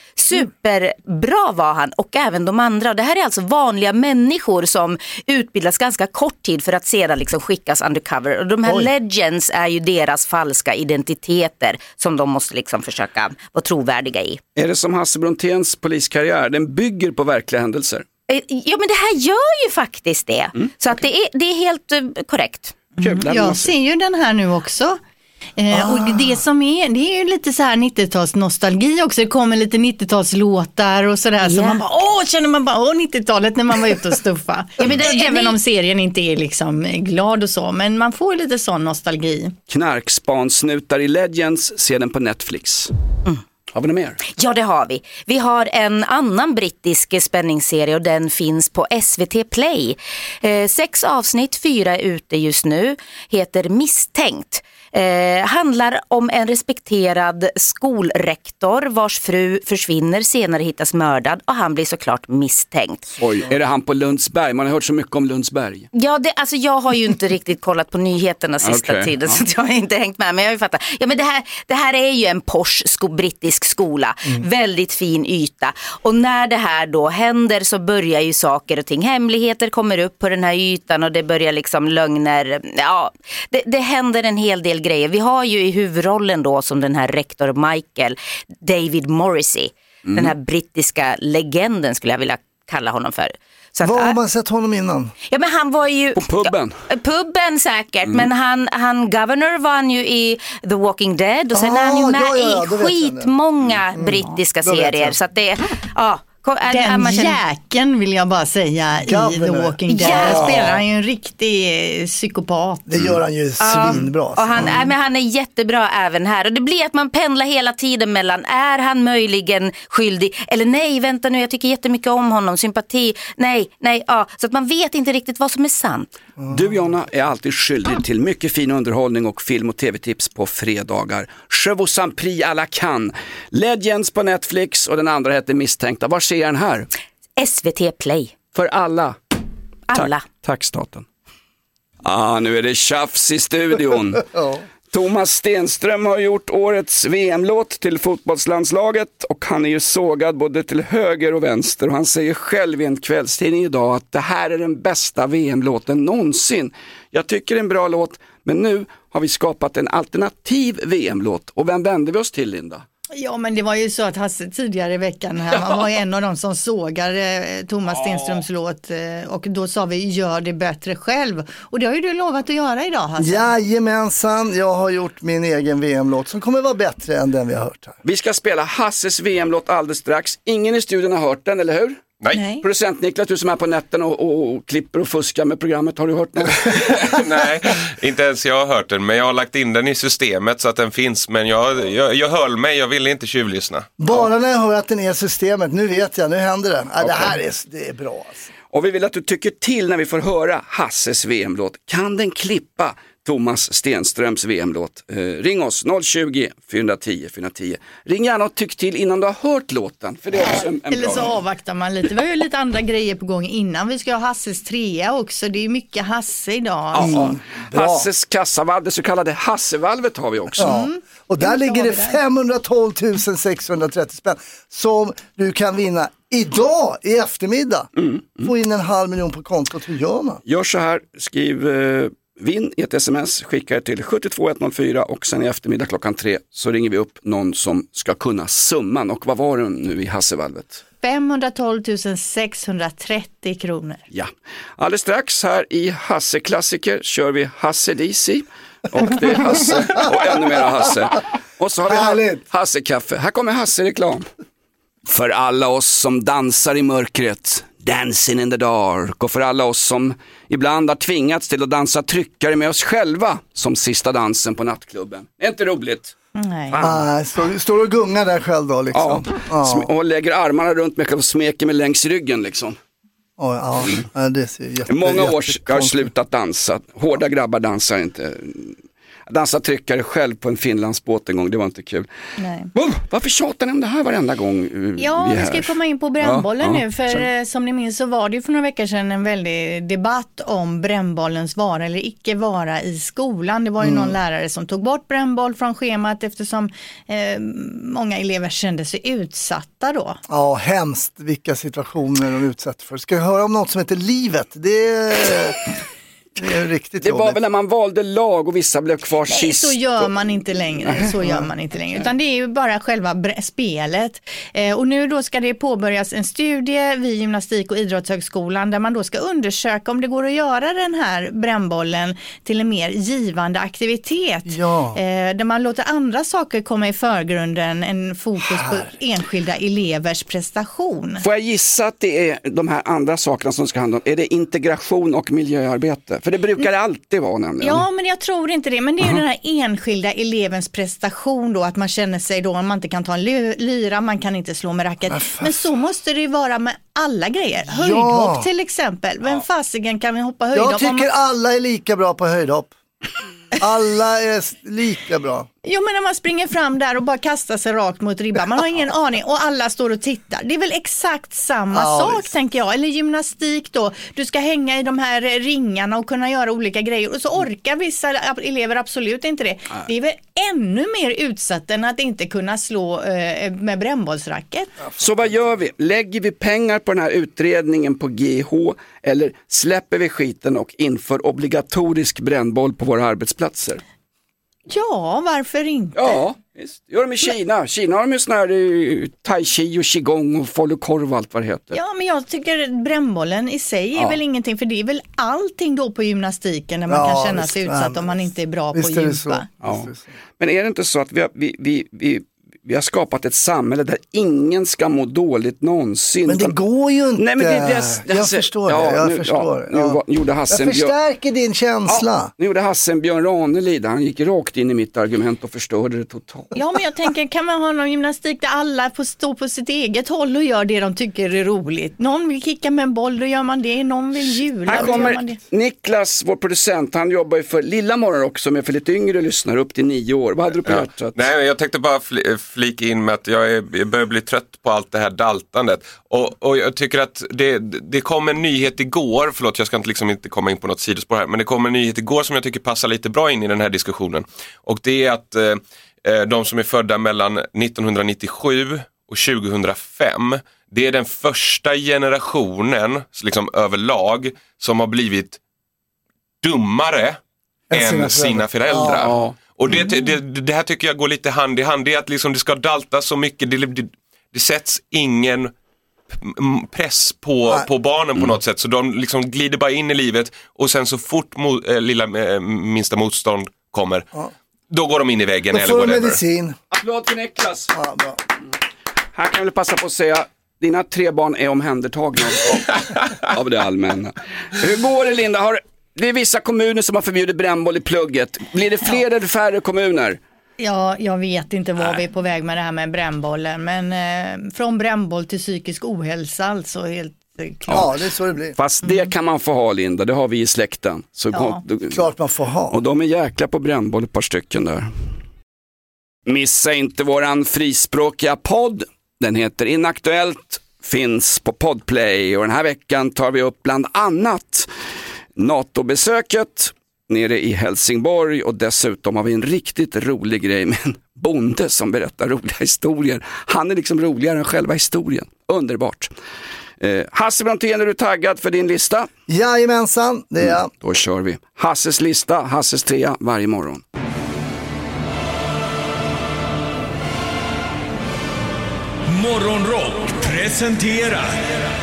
Superbra var han och även de andra. Och det här är alltså vanliga människor som utbildas ganska kort tid för att sedan liksom skickas undercover. Och de här Oj. legends är ju deras falska identiteter som de måste liksom försöka vara trovärdiga i. Är det som Hasse Bronténs poliskarriär? Den bygger på verkliga händelser. Ja, men det här gör ju faktiskt det. Mm, så att det är, det är helt uh, korrekt. Mm. Jag ser ju den här nu också. Eh, ah. Och det som är, det är ju lite så här nittio-tals nostalgi också. Det kommer lite nittio-talslåtar och sådär. Yeah. Så man bara, åh, känner man bara, åh, nittio-talet när man var ute och stuffa. Ja, men det, även det, om serien inte är liksom glad och så. Men man får lite sån nostalgi. Knarkspansnutar i Legends, ser den på Netflix. Mm. Har vi något mer? Ja, det har vi. Vi har en annan brittisk spänningsserie och den finns på S V T Play. Eh, sex avsnitt, fyra är ute just nu. Heter Misstänkt. Eh, handlar om en respekterad skolrektor vars fru försvinner, senare hittas mördad och han blir såklart misstänkt. Oj, är det han på Lundsberg? Man har hört så mycket om Lundsberg. Ja, det, alltså jag har ju inte riktigt kollat på nyheterna sista okay. tiden så jag har inte hängt med, men jag har ju fattat. Ja, men det här, det här är ju en posh sko, brittisk skola, mm. väldigt fin yta och när det här då händer så börjar ju saker och ting, hemligheter kommer upp på den här ytan och det börjar liksom lögner, ja, det, det händer en hel del grejer. Vi har ju i huvudrollen då som den här rektor Michael, David Morrissey. Mm. Den här brittiska legenden skulle jag vilja kalla honom för. Så att, Vad har man sett honom innan? Ja, men han var ju... På pubben? Ja, pubben säkert, mm. men han, han governor var han ju i The Walking Dead och sen ah, är han ju med ja, ja, i skitmånga mm. brittiska mm. serier. Så att det, ja... Den jäkeln vill jag bara säga Governor. I The Walking Dead. Ja. Spelar han ju en riktig psykopat. Det gör han ju svinbra. Ja. Och han, mm. äh, men han är jättebra även här. Och det blir att man pendlar hela tiden mellan, är han möjligen skyldig? Eller nej, vänta nu, jag tycker jättemycket om honom. Sympati, nej, nej, ja. Så att man vet inte riktigt vad som är sant. Mm. Du, Jonna, är alltid skyldig till mycket fin underhållning och film- och tv-tips på fredagar. Je vous en prie à la can. Legends på Netflix och den andra heter Misstänkta. Var ser den här? S V T Play. För alla. Alla. Tack, tack staten. Ah, nu är det tjafs i studion. Thomas Stenström har gjort årets V M-låt till fotbollslandslaget och han är ju sågad både till höger och vänster och han säger själv i en kvällstidning idag att det här är den bästa V M-låten någonsin. Jag tycker det är en bra låt, men nu har vi skapat en alternativ V M-låt och vem vänder vi oss till, Linda? Ja, men det var ju så att Hasse tidigare i veckan här, man var en av dem som sågade Thomas Stenströms låt och då sa vi, gör det bättre själv. Och det har ju du lovat att göra idag, Hasse. Jajamensan, jag har gjort min egen V M-låt som kommer vara bättre än den vi har hört här. Vi ska spela Hasses V M-låt alldeles strax. Ingen i studion har hört den, eller hur? Nej. Nej. Producent Niklas, du som är på nätten och, och, och klipper och fuskar med programmet, har du hört den? Nej, inte ens jag har hört den, men jag har lagt in den i systemet så att den finns, men jag, jag, jag höll mig, jag ville inte tjuvlyssna. Bara ja. När jag hör att den är i systemet, nu vet jag, nu händer det. Ja, okay. Det här är, det är bra alltså. Och vi vill att du tycker till när vi får höra Hasses V M-låt. Kan den klippa Thomas Stenströms V M-låt? Eh, ring oss noll tjugo, fyra tio, fyra tio. Ring gärna och tyck till innan du har hört låten. För det är också en, en Eller så bra. Avvaktar man lite. Vi har ju lite andra grejer på gång innan. Vi ska ha Hasses trea också. Det är mycket Hasse idag. Mm. Mm. Hasses kassavalv, det så kallade Hassevalvet har vi också. Ja. Mm. Och där ligger det femhundratolv tusen sexhundratrettio spänn som du kan vinna idag i eftermiddag. Mm. Mm. Få in en halv miljon på kontot. Hur gör man? Gör så här, skriv... Eh, Vinn i ett sms, skickar till sju två ett noll fyra och sen i eftermiddag klockan tre så ringer vi upp någon som ska kunna summan. Och vad var det nu i Hassevalvet? femhundratolv tusen sexhundratrettio kronor. Ja, alldeles strax här i Hasse-klassiker kör vi Hasse D C och det är Hasse och ännu mer Hasse. Och så har vi Hasse-kaffe. Här kommer Hasse-reklam. För alla oss som dansar i mörkret, dancing in the dark, och för alla oss som ibland har tvingats till att dansa tryckare med oss själva som sista dansen på nattklubben. Det är inte roligt. Nej. Ah, står, står och gungar där själv då liksom. Ja, ah. och lägger armarna runt mig och smeker mig längs ryggen liksom. Oh, ja, mm. Det ser jätte, många år jag har slutat dansa. Hårda grabbar dansar inte. Jag dansade tryckare själv på en Finlandsbåt en gång, det var inte kul. Nej. Oh, varför tjatar ni om det här varenda gång? Ja, vi, vi ska komma in på brännbollen ja, nu, för ja, som ni minns så var det ju för några veckor sedan en väldig debatt om brännbollens vara eller icke vara i skolan. Det var ju mm. någon lärare som tog bort brännboll från schemat eftersom eh, många elever kände sig utsatta då. Ja, hemskt vilka situationer de utsatt för. Ska jag höra om något som heter livet? Det är... Det är riktigt Det var jobbigt. väl när man valde lag och vissa blev kvar Nej, sist. så gör man inte längre. Så gör man inte längre. Utan det är ju bara själva bre- spelet. Eh, och nu då ska det påbörjas en studie vid Gymnastik- och idrottshögskolan där man då ska undersöka om det går att göra den här brännbollen till en mer givande aktivitet. Ja. Eh, där man låter andra saker komma i förgrunden än fokus på enskilda elevers prestation. Får jag gissa att det är de här andra sakerna som ska handla om? Är det integration och miljöarbete? För det brukar det alltid vara nämligen. Ja, men jag tror inte det. Men det är ju uh-huh. den här enskilda elevens prestation då. Att man känner sig då, man inte kan ta en lyra, man kan inte slå med racket. Men, men så måste det ju vara med alla grejer. Höjdhopp ja. till exempel. Vem fasigen kan vi hoppa höjdhopp? Jag tycker man... alla är lika bra på höjdhopp. Alla är lika bra. Jo, men när man springer fram där och bara kastar sig rakt mot ribban, man har ingen aning och alla står och tittar. Det är väl exakt samma ja, sak visst. tänker jag. Eller gymnastik då. Du ska hänga i de här ringarna och kunna göra olika grejer. Och så orkar vissa elever absolut inte det. Nej. Det är väl ännu mer utsatt än att inte kunna slå eh, med brännbollsracket. Så vad gör vi? Lägger vi pengar på den här utredningen på G H eller släpper vi skiten och inför obligatorisk brännboll på våra arbetsplatser? Ja, varför inte? Ja, visst. Gör de i Kina. Kina har de ju sån här uh, tai chi och qigong och falukorv och allt vad det heter. Ja, men jag tycker brännbollen i sig är ja. väl ingenting, för det är väl allting då på gymnastiken där man ja, kan känna visst, sig utsatt nej, om man inte är bra på att gympa. Ja. Men är det inte så att vi har, vi, vi, vi, vi har skapat ett samhälle där ingen ska må dåligt någonsin? Men det går ju inte. Nej, men det, det, det, jag alltså, förstår det. Jag nu, förstår ja, nu, gjorde Hassen jag förstärker din känsla. Ja, nu gjorde Hassen Björn Ranelid. Han gick rakt in i mitt argument och förstörde det totalt. Ja, men jag tänker, kan man ha någon gymnastik där alla får stå på sitt eget håll och gör det de tycker är roligt? Någon vill kicka med en boll, då gör man det. Någon vill jula, här kommer då gör man det. Niklas, vår producent, han jobbar ju för Lilla Morgon också, med för lite yngre lyssnare upp till nio år. Vad hade du på ja. hjärtat? Nej, jag tänkte bara fl- flika in med att jag, är, jag börjar bli trött på allt det här daltandet. Och, och jag tycker att det, det kom en nyhet igår, förlåt jag ska inte, liksom inte komma in på något sidospår här, men det kom en nyhet igår som jag tycker passar lite bra in i den här diskussionen. Och det är att eh, de som är födda mellan nittonhundranittiosju och tjugohundrafem, det är den första generationen liksom överlag som har blivit dummare än sina, sina föräldrar. Ja. Och det, det, det här tycker jag går lite hand i hand. Det är att liksom det ska dalta så mycket. Det, det, det sätts ingen press på, på barnen på något sätt. Så de liksom glider bara in i livet. Och sen så fort mo, äh, lilla äh, minsta motstånd kommer, ja. då går de in i väggen. Då eller får whatever. medicin. Applåd till Niklas. Ja, bra. Här kan jag väl passa på att säga, dina tre barn är omhändertagna av, av det allmänna. Hur går det, Linda? Har Det är vissa kommuner som har förbjudit brännboll i plugget. Blir det fler ja. eller färre kommuner? Ja, jag vet inte var Nej. vi är på väg med det här med brännbollen. Men eh, från brännboll till psykisk ohälsa, alltså helt eh, klart. Ja, det är så det blir. Fast mm. det kan man få ha, Linda. Det har vi i släkten. Så ja, kom, klart man får ha. Och de är jäkla på brännboll, ett par stycken där. Missa inte våran frispråkiga podd. Den heter Inaktuellt, finns på Podplay. Och den här veckan tar vi upp bland annat NATO-besöket nere i Helsingborg, och dessutom har vi en riktigt rolig grej med en bonde som berättar roliga historier. Han är liksom roligare än själva historien. Underbart. Eh, Hasse Brontén, är du taggad för din lista? Jajamensan, det är jag. Mm, då kör vi. Hasses lista, Hasses trea varje morgon. Morgonrock presenterar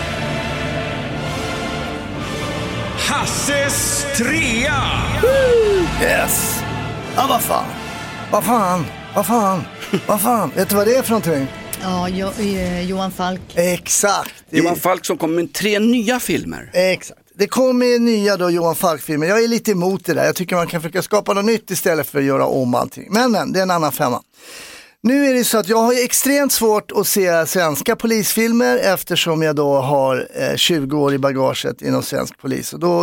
Hasses trea. Yes. Ja, vad fan. Vad fan. Vad fan. Vad fan. Vet du vad det är för någonting? Ja, jo, eh, Johan Falk. Exakt. Johan Falk som kommer med tre nya filmer. Exakt. Det kommer nya då Johan Falk-filmer. Jag är lite emot det där. Jag tycker man kan försöka skapa något nytt istället för att göra om allting. Men, men det är en annan femma. Nu är det så att jag har extremt svårt att se svenska polisfilmer eftersom jag då har eh, tjugo år i bagaget inom svensk polis. Och då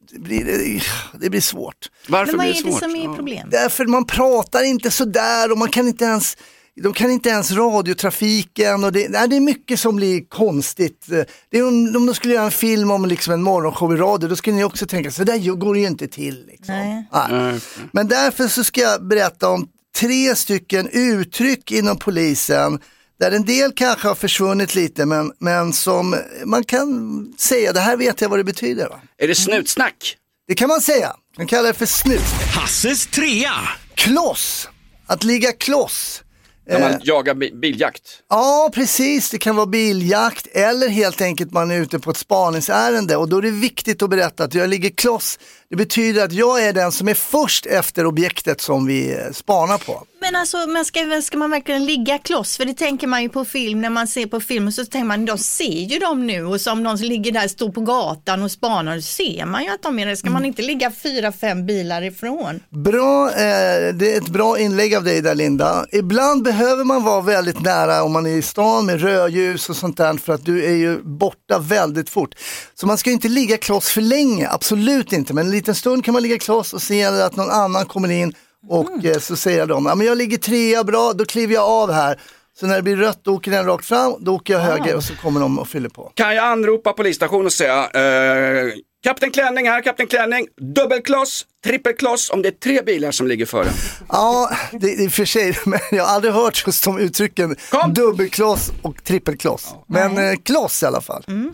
blir det, det blir svårt. Varför Men vad blir det är det svårt? som är problem? Därför man pratar inte så där och man kan inte ens, de kan inte ens radiotrafiken och det, nej, det är mycket som blir konstigt. Det är om, om de skulle göra en film om liksom en morgonshow i radio, då skulle ni också tänka, så där går det ju inte till. Liksom. Nej. Nej. Men därför så ska jag berätta om tre stycken uttryck inom polisen där en del kanske har försvunnit lite, men, men som man kan säga, det här vet jag vad det betyder. Va? Är det snutsnack? Det kan man säga. Man kallar det för snut. Hasses trea. Kloss. Att ligga kloss. När man Eh, jagar bi- biljakt. Ja, precis. Det kan vara biljakt eller helt enkelt man är ute på ett spaningsärende och då är det viktigt att berätta att jag ligger kloss. Det betyder att jag är den som är först efter objektet som vi eh, spanar på. Men alltså, men ska, ska man verkligen ligga kloss? För det tänker man ju på film, när man ser på film så tänker man, de ser ju dem nu och som de som ligger där, står på gatan och spanar, så ser man ju att de är det. Ska man inte ligga fyra, fem bilar ifrån? Bra, eh, det är ett bra inlägg av dig där, Linda. Ibland behöver man vara väldigt nära om man är i stan med rödljus och sånt där, för att du är ju borta väldigt fort. Så man ska ju inte ligga kloss för länge, absolut inte. Men en liten stund kan man ligga kloss och se att någon annan kommer in och mm. eh, så säger de, ja men jag ligger trea, bra, då kliver jag av här. Så när det blir rött då åker den rakt fram, då åker jag höger och så kommer de och fyller på. Kan jag anropa polisstationen och säga, eh, Kapten Klänning här, Kapten Klänning, dubbelkloss, trippelkloss, om det är tre bilar som ligger före. Ja, det är för sig, men jag har aldrig hört just de uttrycken. Kom. Dubbelkloss och trippelkloss. Ja. Men eh, kloss i alla fall. Mm.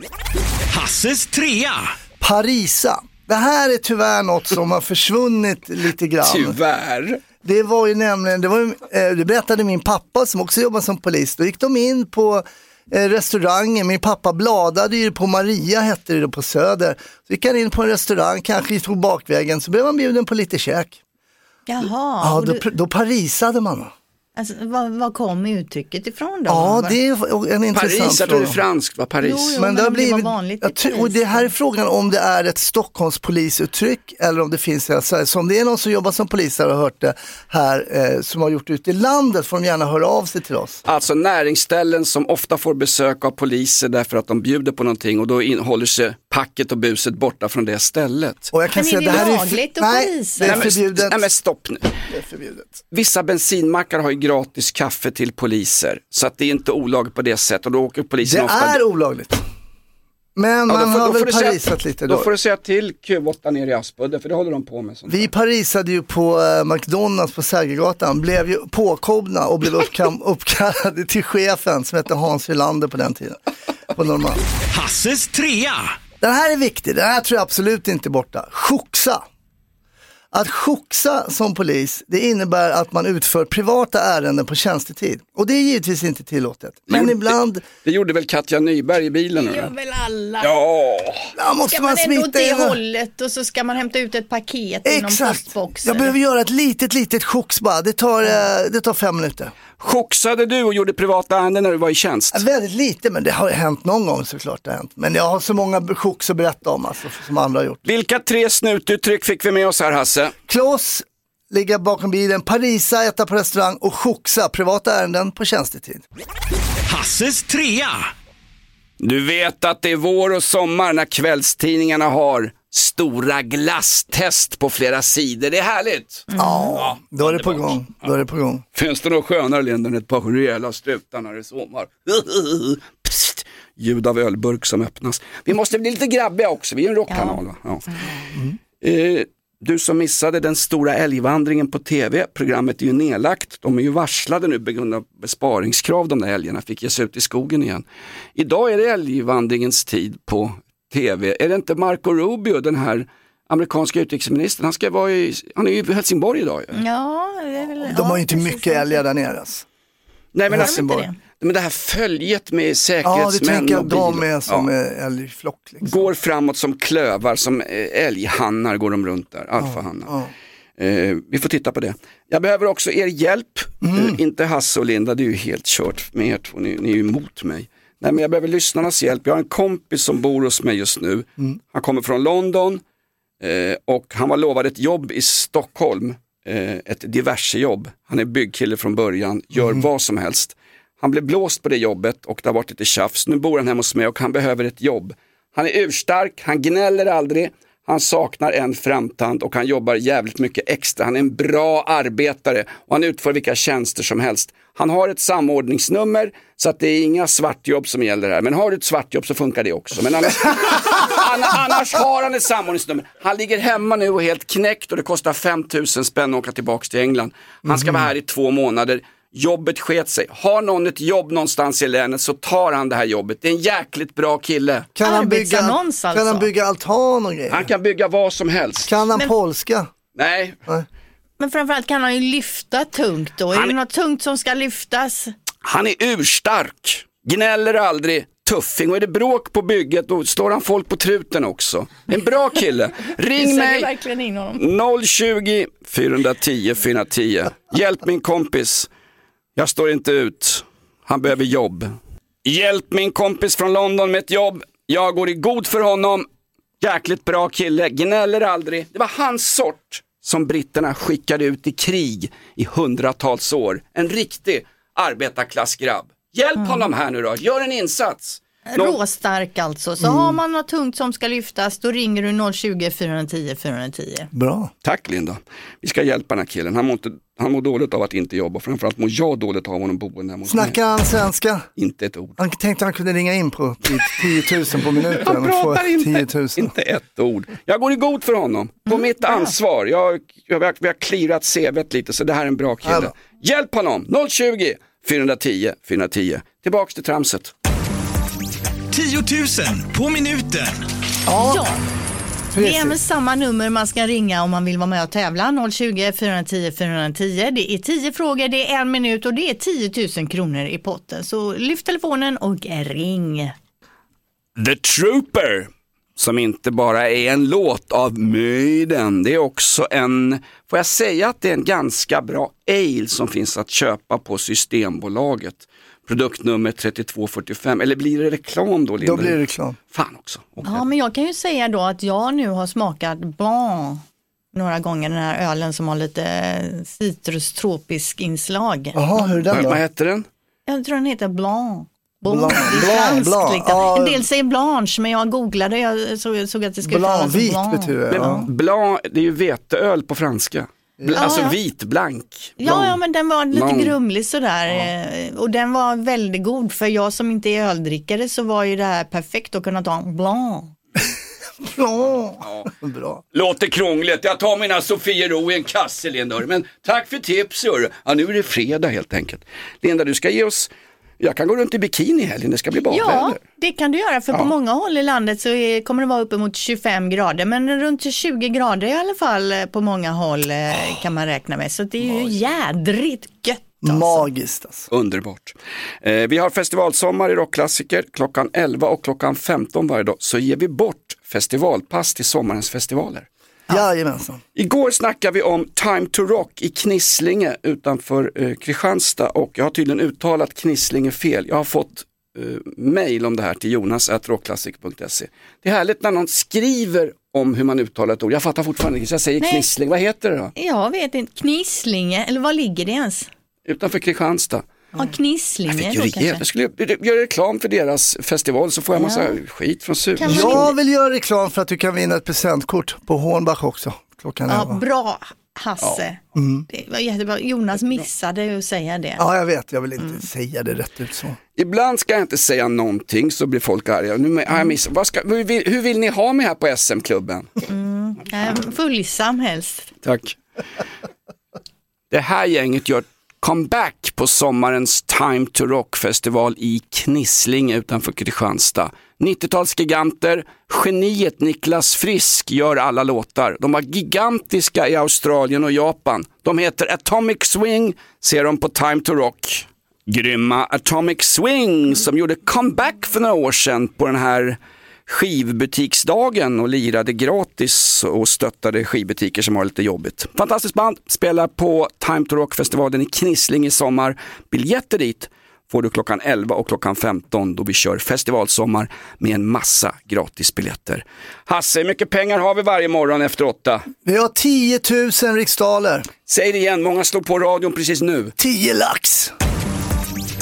Hasses trea. Parisa. Det här är tyvärr något som har försvunnit lite grann. Tyvärr. Det var ju nämligen, det, var ju, det berättade min pappa som också jobbar som polis. Då gick de in på eh, restaurangen. Min pappa bladade ju på Maria, hette det då, på Söder. Så gick han in på en restaurang, kanske tog bakvägen, så blev han bjuden på lite käk. Jaha. Ja, då, du... då parisade man. Alltså, vad, vad kom uttrycket ifrån då? Ja, det är en intressant Paris, fråga. jag tror det är franskt, var Paris. Jo, jo, men det har det blivit, var vanligt jag tror, och det här är frågan om det är ett Stockholms polisuttryck eller om det finns, alltså, så om det är någon som jobbar som polis och har hört det här eh, som har gjort ut i landet, får de gärna höra av sig till oss. Alltså näringsställen som ofta får besök av poliser därför att de bjuder på någonting och då in, håller sig packet och buset borta från det stället. Och jag kan men säga, är det, det här lagligt är att nej, polisa? det är förbjudet. Nej men stopp nu. Det är förbjudet. Vissa bensinmackar har ju gratis kaffe till poliser, så att det är inte olagligt på det sättet och då åker polisen det ofta... är olagligt. Men ja, man får, har väl parisat säga, lite då. Då får du säga till Q åtta nere i Aspudde, för det håller de på med. Sånt Vi där. parisade ju på uh, McDonalds på Sägergatan, blev ju påkomna och blev uppkam- uppkallade till chefen som hette Hans Hylander på den tiden. På Norrmalm. Hasses trea. Den här är viktig, den här tror jag absolut inte är borta. Xoxa. Att xoxa som polis, det innebär att man utför privata ärenden på tjänstetid. Och det är givetvis inte tillåtet. Men gjorde, ibland... Det, det gjorde väl Katja Nyberg i bilen? Det gör väl alla. Ja. Ja, måste ska man, man ändå smita åt det in? hållet och så ska man hämta ut ett paket inom Exakt. postboxen. Jag behöver göra ett litet, litet xox bara. Det tar, eh, det tar fem minuter. Xoxade du och gjorde privata ärenden när du var i tjänst? Ja, väldigt lite, men det har hänt någon gång såklart. Det har hänt. Men jag har så många xox att berätta om alltså, som andra har gjort. Vilka tre snututtryck fick vi med oss här, Hasse? Kloss, ligga bakom bilen, parisa, äta på restaurang och xoxa, privata ärenden på tjänstetid. Hasses trea. Du vet att det är vår och sommar när kvällstidningarna har stora glasstest på flera sidor. Det är härligt. Mm. Ja, då är det på gång. Då är det på gång. Finns det något skönare länder än ett par rejäla strutar när det är sommar? Psst, ljud av ölburk som öppnas. Vi måste bli lite grabbiga också. Vi är en rockkanal. Va? Ja. Mm. Eh, du som missade den stora älgvandringen på tv, programmet är ju nedlagt. De är ju varslade nu på grund av besparingskrav. De där älgarna fick ge sig ut i skogen igen. Idag är det älgvandringens tid på tv. Är det inte Marco Rubio, den här amerikanska utrikesministern? Han ska vara i, han är ju i Helsingborg idag. Ju. Ja, det är väl, De ja, har ju inte mycket älgar där nere. Alltså. Nej, men, alltså, det? men det här följet med säkerhetsmän ja, du tänker och att de bil. är som ja. älgflock. Liksom. Går framåt som klövar, som älghannar går de runt där, alfahannar. Ja, ja. Eh, vi får titta på det. Jag behöver också er hjälp. Mm. Eh, inte Hasse och Linda, det är ju helt kört med er två, ni, ni är ju emot mig. Nej, men jag behöver lyssnarnas hjälp. Jag har en kompis som bor hos mig just nu. Mm. Han kommer från London eh, och han var lovad ett jobb i Stockholm. Eh, ett diverse jobb. Han är byggkille från början, gör mm. vad som helst. Han blev blåst på det jobbet och det har varit lite tjafs. Nu bor han hemma hos mig och han behöver ett jobb. Han är urstark, han gnäller aldrig. Han saknar en framtand och han jobbar jävligt mycket extra. Han är en bra arbetare och han utför vilka tjänster som helst. Han har ett samordningsnummer så att det är inga svartjobb som gäller här. Men har du ett svartjobb så funkar det också. Men annars, annars har han ett samordningsnummer. Han ligger hemma nu och är helt knäckt och det kostar fem tusen spänn att åka tillbaka till England. Han ska vara här i två månader. Jobbet sket sig. Har någon ett jobb någonstans i länet så tar han det här jobbet. Det är en jäkligt bra kille. Kan han bygga, alltså. kan han bygga altan och grejer? Han kan bygga vad som helst. Kan han Men- polska? Nej. Nej. Men framförallt kan han ju lyfta tungt då. Är Han- det något tungt som ska lyftas? Han är urstark. Gnäller aldrig. Tuffing. Och är det bråk på bygget då slår han folk på truten också. En bra kille. Ring Du mig. säljer verkligen in honom. noll tjugo, fyrahundratio, fyrahundratio. Hjälp min kompis. Jag står inte ut. Han behöver jobb. Hjälp min kompis från London med ett jobb. Jag går i god för honom. Jäkligt bra kille. Gnäller aldrig. Det var hans sort som britterna skickade ut i krig i hundratals år. En riktig arbetarklassgrabb. Hjälp Mm. honom här nu då. Gör en insats. Nå- Råstark alltså. Så Mm. har man något tungt som ska lyftas, då ringer du noll tjugo, fyrahundratio, fyrahundratio. Bra. Tack Linda. Vi ska hjälpa den här killen. Han mår, inte, han mår dåligt av att inte jobba. Framförallt mår jag dåligt av honom boende hemma hos mig. Snackar han svenska? Inte ett ord. Han tänkte han kunde ringa in på tio tusen på minuten. Han och få pratar inte, tio tusen. inte ett ord. Jag går i god för honom. På mitt ansvar. Jag, jag, vi har clearat C V:t lite så det här är en bra kille. Ja, då. Hjälp honom. noll tjugo, fyrahundratio, fyrahundratio. Tillbaks till tramset. tio tusen på minuten. Ja, det är Precis. med samma nummer man ska ringa om man vill vara med och tävla. noll tjugo, fyrahundratio, fyrahundratio. Det är tio frågor, det är en minut och det är tio tusen kronor i potten. Så lyft telefonen och ring. The Trooper, som inte bara är en låt av Maiden, det är också en, får jag säga att det är en ganska bra ale som finns att köpa på Systembolaget. Produktnummer trettiotvå fyrtiofem, eller blir det reklam då Linda? Då blir det reklam. Fan också. Okay. Ja, men jag kan ju säga då att jag nu har smakat Blanc några gånger, den här ölen som har lite citrustropisk inslag. Jaha, hur är den Vad, då? vad heter den? Jag tror den heter Blanc. Blanc, Det är Blanc, franskt, Blanc. liksom. Ja. En del säger Blanche, men jag googlade jag såg, såg att det skulle Blanc, uttalas vit Blanc. betyder det. Men Ja. blanc, det är ju veteöl på franska. Bl- Ja, alltså ja. vit, blank. Ja, Blanc. ja, men den var lite Blanc. grumlig sådär. eh, Och den var väldigt god. För jag som inte är öldrickare så var ju det här perfekt att kunna ta en Blanc. Bra. Bra. Låter krångligt, jag tar mina Sofiero i en kasse Linda. Men tack för tips hör. Ja, nu är det fredag helt enkelt. Linda, du ska ge oss, jag kan gå runt i bikini i helgen, det ska bli badväder. Ja, det kan du göra. För Ja. på många håll i landet så är, kommer det vara uppemot tjugofem grader. Men runt tjugo grader i alla fall eh, på många håll eh, kan man räkna med. Så det är ju jädrigt gött. Alltså. Magiskt alltså. Underbart. Eh, vi har festivalsommar i Rockklassiker klockan elva och klockan femton varje dag. Så ger vi bort festivalpass till sommarens festivaler. Jajamensan. Igår snackade vi om Time to Rock i Knislinge utanför eh, Kristianstad. Och jag har tydligen uttalat Knislinge fel. Jag har fått eh, mail om det här till jonas at rockklassik punkt se. Det är härligt när någon skriver om hur man uttalar ett ord. Jag fattar fortfarande inte, så jag säger Nej. Knislinge. Vad heter det då? Jag vet inte. Knislinge, eller var ligger det ens? Utanför Kristianstad. Ja, Knislinge Jag, fick ju då rejält. kanske. jag skulle göra reklam för deras festival så får jag massa Ja. skit från sur. Kan man Jag vill göra reklam för att du kan vinna ett presentkort på Hornbach också. Klockan Ja, elva. bra Hasse. Mm. Det var jättebra. Jonas missade att säga det. Ja, jag vet. Jag vill inte Mm. säga det rätt ut så. Ibland ska jag inte säga någonting så blir folk arga. Nu har jag missat. Vad ska, hur, vill, hur vill ni ha mig här på S M-klubben? Mm. Äh, Fullsam helst. Tack. Det här gänget gör comeback på sommarens Time to Rock-festival i Knislinge utanför Kristianstad. nittiotalsgiganter, geniet Niklas Frisk gör alla låtar. De var gigantiska i Australien och Japan. De heter Atomic Swing, ser dem på Time to Rock. Grymma Atomic Swing som gjorde comeback för några år sedan på den här skivbutiksdagen och lirade gratis och stöttade skivbutiker som har lite jobbigt. Fantastiskt band, spelar på Time to Rock-festivalen i Knislinge i sommar. Biljetter dit får du klockan elva och klockan femton då vi kör festivalsommar med en massa gratisbiljetter. Hasse, hur mycket pengar har vi varje morgon efter åtta? Vi har tio tusen riksdaler. Säg det igen, många slår på radion precis nu. tio lax.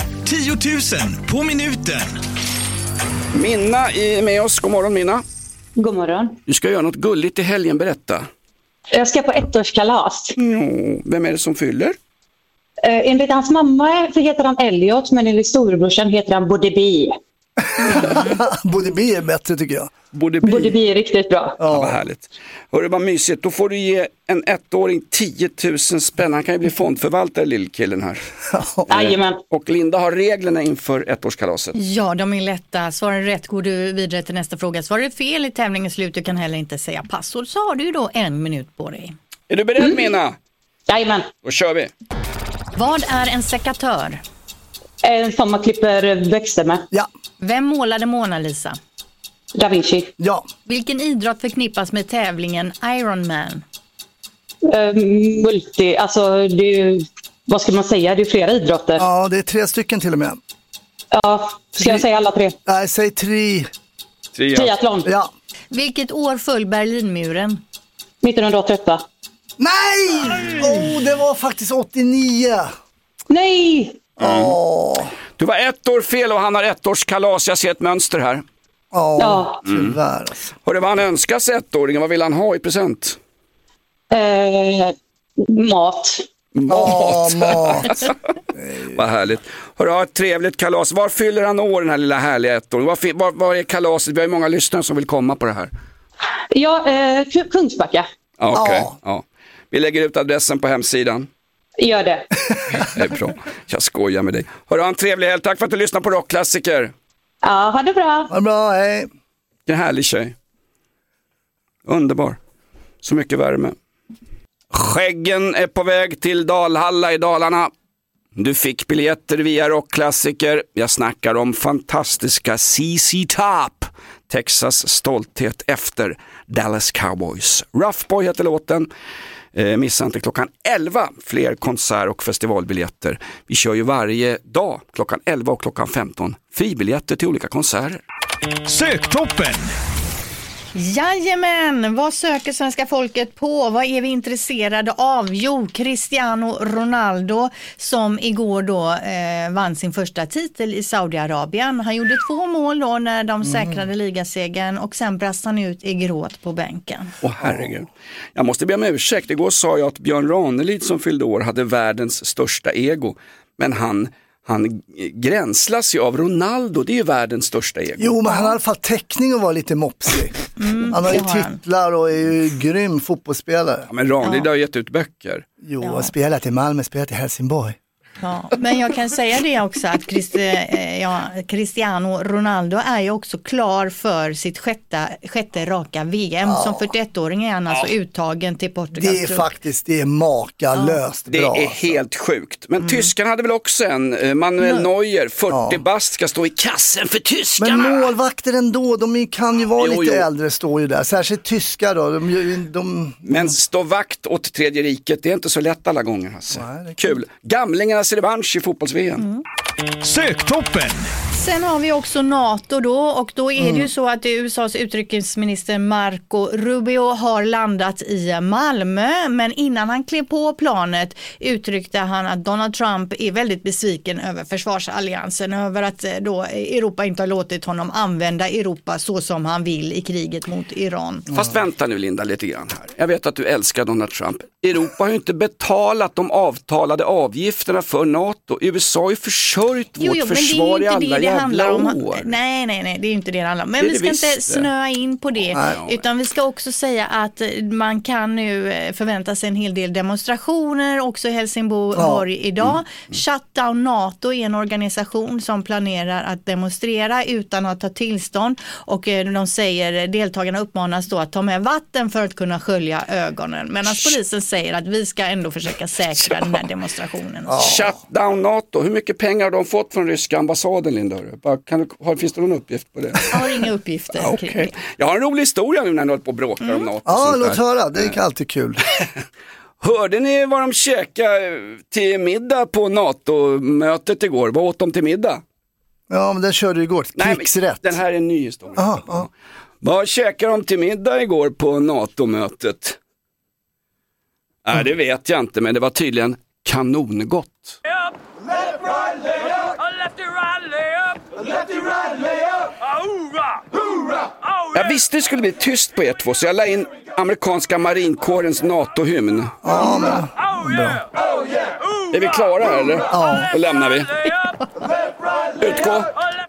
tio tusen på minuten. Minna är med oss, god morgon Minna. God morgon. Du ska göra något gulligt i helgen, berätta. Jag ska på ettårskalas. Mm, vem är det som fyller? Uh, enligt hans mamma heter han Elliot, men enligt storebrorsan heter han Bodeby. Bodeby är bättre tycker jag. Bodeby. Bodeby är riktigt bra. Ja, vad härligt. Hörru, vad mysigt. Då får du ge en ettåring tio tusen spänn. Han kan ju bli fondförvaltare, lillkillen här. Jajamän. Och Linda har reglerna inför ettårskalaset. Ja, de är lätta. Svarar du rätt går du vidare till nästa fråga. Svarar du fel i tävlingens slut, du kan heller inte säga passord, så har du ju då en minut på dig. Är du beredd, mm. Mina? Jajamän. Då kör vi. Vad är en sekatör? En som man klipper växter med. Ja. Vem målade Mona Lisa? Da Vinci. Ja. Vilken idrott förknippas med tävlingen Ironman? Uh, multi, alltså det är, vad ska man säga, det är flera idrotter. Ja, det är tre stycken till och med. Ja, ska jag säga alla tre? Nej, säg tre. Triathlon. Ja. Vilket år föll Berlinmuren? nittonhundratretton. Nej! Åh, oh, det var faktiskt åttionio. Nej! Mm. Oh. Du var ett år fel och han har ett års kalas. Jag ser ett mönster här. Oh, ja, tyvärr. Alltså. Hörde vad han önskar sig ettåringen? Vad vill han ha i present? Eh, mat. Mat. Oh, mat. Vad härligt. Hörru, ha ett trevligt kalas. Var fyller han år, den här lilla härliga ettåringen? Var, var, var är kalaset? Vi har ju många lyssnare som vill komma på det här. Ja, eh, Kungsbacka. Okej, okay. Ja. Ja. Vi lägger ut adressen på hemsidan. Gör det. Det är bra. Jag skojar med dig. Hörru, ha en trevlig helg. Tack för att du lyssnar på Rockklassiker. Ja, ha det bra. Ha det bra, hej. En härlig tjej. Underbar. Så mycket värme. Skäggen är på väg till Dalhalla i Dalarna. Du fick biljetter via Rockklassiker. Jag snackar om fantastiska C C Top. Texas stolthet efter Dallas Cowboys. Rough Boy heter låten. Eh, missa inte klockan elva fler konsert- och festivalbiljetter. Vi kör ju varje dag klockan elva och klockan femton fribiljetter till olika konserter. Söktoppen! Jajamän, vad söker svenska folket på? Vad är vi intresserade av? Jo, Cristiano Ronaldo som igår då eh, vann sin första titel i Saudiarabien. Han gjorde två mål då när de säkrade ligasegern och sen brast han ut i gråt på bänken. Åh herregud. Jag måste be om ursäkt. Igår sa jag att Björn Ranelid som fyllde år hade världens största ego. Men han... Han gränslas ju av Ronaldo, det är ju världens största ego. Jo, men han har i alla fall täckning och var lite mopsig. Mm, han har ju titlar och är ju grym fotbollsspelare. Ja, men Ranelid ja. har gett ut böcker. Jo, ja. har spelat i Malmö, spelat i Helsingborg. Ja, men jag kan säga det också att Christi, ja, Cristiano Ronaldo är ju också klar för sitt sjätte, sjätte raka V M. Ja. Som fyrtioett-åring är han alltså ja. uttagen till Portugals. Det är faktiskt, det är makalöst ja. bra. Det är alltså. helt sjukt. Men mm. tyskarna hade väl också en, Manuel mm. Neuer, fyrtio ja. bast, ska stå i kassen för tyskarna. Men målvakter ändå, de kan ju vara jo, lite jo. äldre, står ju där. Särskilt tyskar då. De, de... Men stå vakt åt tredje riket, det är inte så lätt alla gånger. Alltså. Nej, kul. Gamlingarnas revansch i fotbolls-V M. Mm. Söktoppen! Sen har vi också NATO då och då är mm. det ju så att U S A:s utrikesminister Marco Rubio har landat i Malmö, men innan han klev på planet uttryckte han att Donald Trump är väldigt besviken över försvarsalliansen, över att då Europa inte har låtit honom använda Europa så som han vill i kriget mot Iran. Fast vänta nu Linda lite grann här. Jag vet att du älskar Donald Trump. Europa har ju inte betalat de avtalade avgifterna för NATO. U S A har ju försörjt jo, vårt jo, försvar i alla det jävla om. år. Nej, nej, nej, det är ju inte det det handlar om. Men vi ska inte snöa in på det. Nej, utan vi ska också säga att man kan nu förvänta sig en hel del demonstrationer också i Helsingborg ja. idag. Mm. Shutdown NATO är en organisation som planerar att demonstrera utan att ta tillstånd. Och de säger, deltagarna uppmanas då att ta med vatten för att kunna skölja ögonen. Medan polisen säger att vi ska ändå försöka säkra ja. den här demonstrationen. Ja. Shutdown NATO. Hur mycket pengar har de fått från ryska ambassaden, Linda? Kan du, har, finns det någon uppgift på det? Jag har inga uppgifter ja, okay. kring det. Jag har en rolig historia nu när ni håller på och bråkar mm. om NATO. Ja, låt höra. Det är alltid kul. Hörde ni vad de käkade till middag på NATO-mötet igår? Vad åt de till middag? Ja, men den körde du igår. Krigsrätt. Den här är en ny historia. Aha, aha. Vad käkade de till middag igår på NATO-mötet? Nej, mm. det vet jag inte, men det var tydligen kanongott. Left, right, lay up. A lefty, right, lay up. A lefty, right, lay up. A hoorah. Hoorah. Oh Jag visste det skulle bli tyst på er två, så jag la in amerikanska marinkårens NATO-hymn. Ja, men bra. Är vi klara här, eller? Ja. Då lämnar vi. Utgå.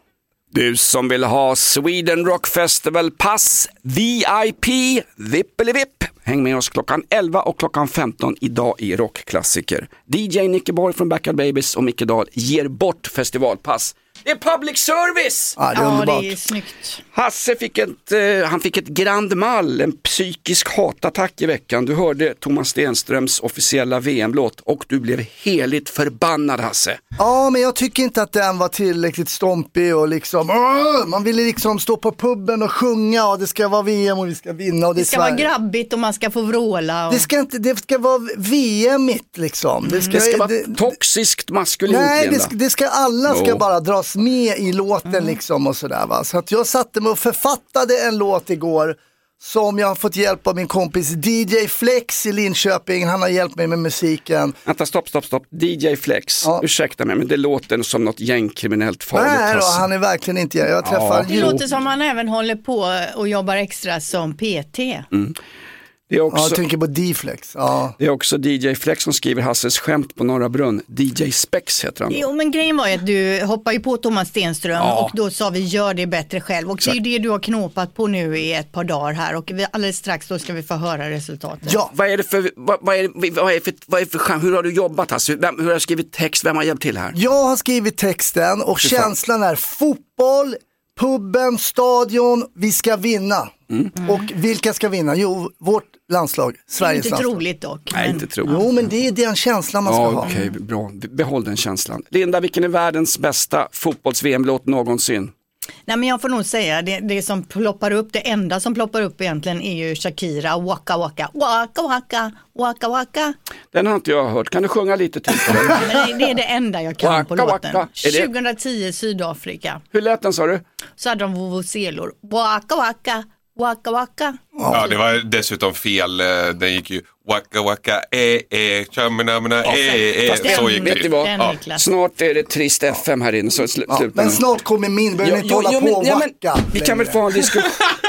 Du som vill ha Sweden Rock Festival pass V I P, vipp eller vipp. Häng med oss klockan elva och klockan femton idag i Rockklassiker. D J Nicke Borg från Backyard Babies och Micke Dahl ger bort festivalpass. Det är public service! Ja, det är Ja, underbart. det är snyggt. Hasse fick ett, eh, han fick ett grand mal, en psykisk hatattack i veckan. Du hörde Thomas Stenströms officiella V M-låt och du blev heligt förbannad, Hasse. Ja, men jag tycker inte att den var tillräckligt stompig och liksom, åh, man ville liksom stå på puben och sjunga och det ska vara V M och vi ska vinna och det, Det ska Sverige. vara grabbigt och man ska få vråla. Och... Det ska inte, det ska vara V M-igt liksom. Det ska, Det ska vara det- toxiskt maskulint. Nej, det Linda. ska, det ska alla ska Jo. bara dras med i låten liksom och sådär va. Så att jag satte mig och författade en låt igår som jag har fått hjälp av min kompis D J Flex i Linköping. Han har hjälpt mig med musiken. Vänta, stopp, stopp, stopp. D J Flex. Ja. Ursäkta mig, men det låter som något gängkriminellt farligt. Nej då, Hasse. han är verkligen inte jag. Jag träffar Ja. Det låter som han även håller på och jobbar extra som P T. Mm. Det är Ja, också... jag tänker på D-Flex. Ja. Det är också D J Flex som skriver Hasses skämt på Norra Brunn. D J Spex heter han då. Jo, men grejen var ju att du hoppar ju på Thomas Stenström Ja. och då sa vi gör det bättre själv. Och det är ju det du har knåpat på nu i ett par dagar här och vi, alldeles strax då ska vi få höra resultatet. Ja. Vad är det för, vad, vad är det, vad är det för, vad är det för skärm? Hur har du jobbat Hasse? Vem, hur har du skrivit text? Vem har hjälpt till här? Jag har skrivit texten och Fy fan. känslan är fotboll, puben, stadion, vi ska vinna. Mm. Och vilka ska vinna? Jo, vårt landslag, Det är Sveriges inte landslag. troligt dock. Nej, men- inte troligt. Jo, men det är den känslan man ska Ja, ha. okej, bra. Behåll den känslan. Linda, vilken är världens bästa fotbolls-V M-låt någonsin? Nej, men jag får nog säga det, det som ploppar upp, det enda som ploppar upp egentligen är ju Shakira, Waka Waka, Waka Waka, Waka Waka. Den har inte jag hört. Kan du sjunga lite till på den? Men det är det enda jag kan Waka på låten. Waka. Är det- tjugohundratio Sydafrika. Hur lät den sa du? Så hade de vuvuzelor. Waka Waka, Waka Waka. Ja, det var dessutom fel. eh, Den gick ju waka waka eh eh chaminamina eh eh Fast så den- gick vet det du ju. vad? Den är klass. Snart är det trist F M här inne. Så sl- Ja, slut med men den. snart kommer min, behöver Jo, inte jo, hålla jo, på men- och ja, men wacka Vi kan väl längre. få en diskussion.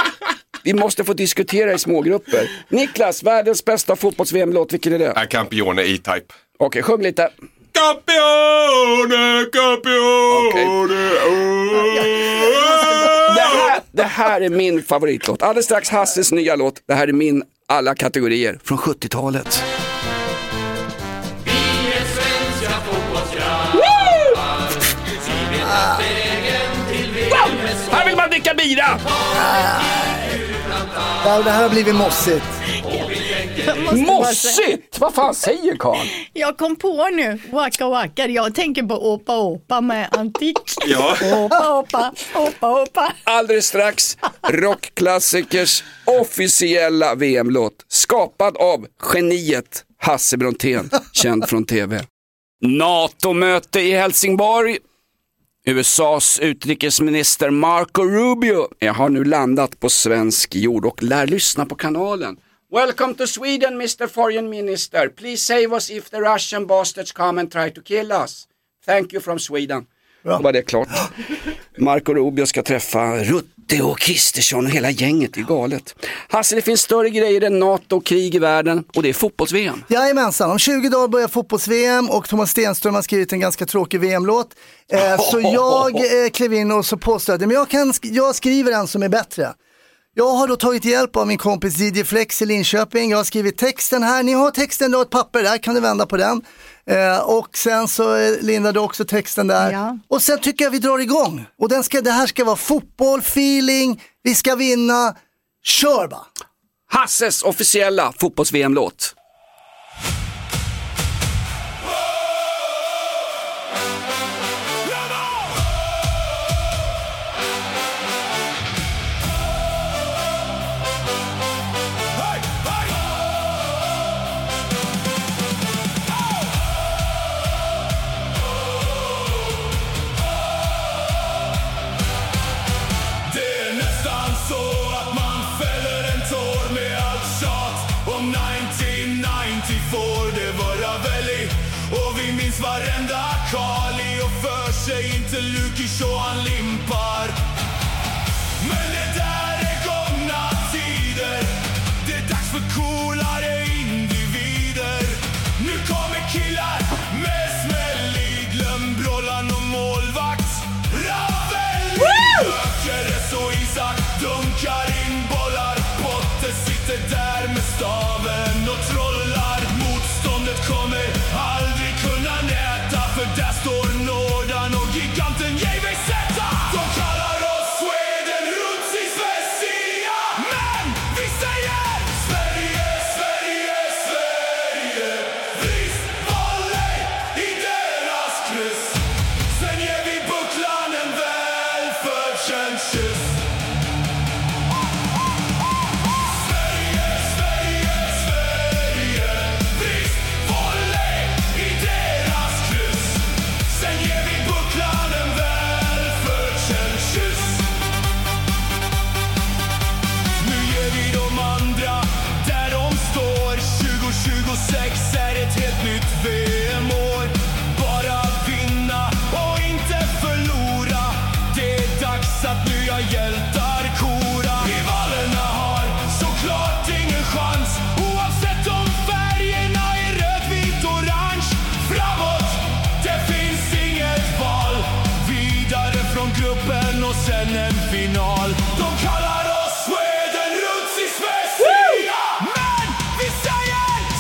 Vi måste få diskutera i smågrupper. Niklas, världens bästa fotbolls-V M-låt, vilken är det? Ja, Campione E-Type. Okej, sjung lite. Campione, Campione. Det här, det här är min favoritlåt. Alldeles strax Hasses nya låt. Det här är min alla kategorier från sjuttiotalet. Här vill man dricka bira! Ja, det här har blivit mossigt. Jag måste bara säga- Mossigt! Vad fan säger Karl? Jag kom på nu, Waka Waka, jag tänker på Opa Opa med antik. Ja. Opa Opa, Opa Opa. Alldeles strax rockklassikers officiella V M-låt. Skapad av geniet Hasse Brontén, känd från T V. NATO-möte i Helsingborg. U S A:s utrikesminister Marco Rubio jag har nu landat på svensk jord och lär lyssna på kanalen. Welcome to Sweden, mister Foreign Minister. Please save us if the Russian bastards come and try to kill us. Thank you from Sweden. Då var det klart. Marco Rubio ska träffa Rutte och Kristersson och hela gänget. Det är galet. Hasse, det finns större grejer än NATO och krig i världen och det är fotbolls-V M. Jajamensan, om tjugo dagar börjar fotbolls-V M och Thomas Stenström har skrivit en ganska tråkig V M-låt. Eh, så jag eh, klev in och så påstod men jag, kan, sk- jag skriver en som är bättre. Jag har då tagit hjälp av min kompis D J Flex i Linköping. Jag har skrivit texten här. Ni har texten, du har ett papper där, kan du vända på den. Eh, och sen så eh, Linda du också texten där. Ja. Och sen tycker jag vi drar igång. Och den ska, det här ska vara fotboll, feeling, vi ska vinna. Kör bara! Hasses officiella fotbolls-V M-låt. Det är nästan så att man fäller en tår med allt tjat om nittonhundranittio får det vara väl och vi minns varenda Kali och för sig inte Lukic och han limpar. Men det där är gång först en kyss. Är ett helt nytt V M-år. Bara vinna och inte förlora. Det är dags att nya hjältar kora. Rivalerna har såklart ingen chans, oavsett om färgerna är röd, vit, orange. Framåt, det finns inget val. Vidare från gruppen och sen en final. De kallar oss Sweden Roots i Sverige. Men vi säger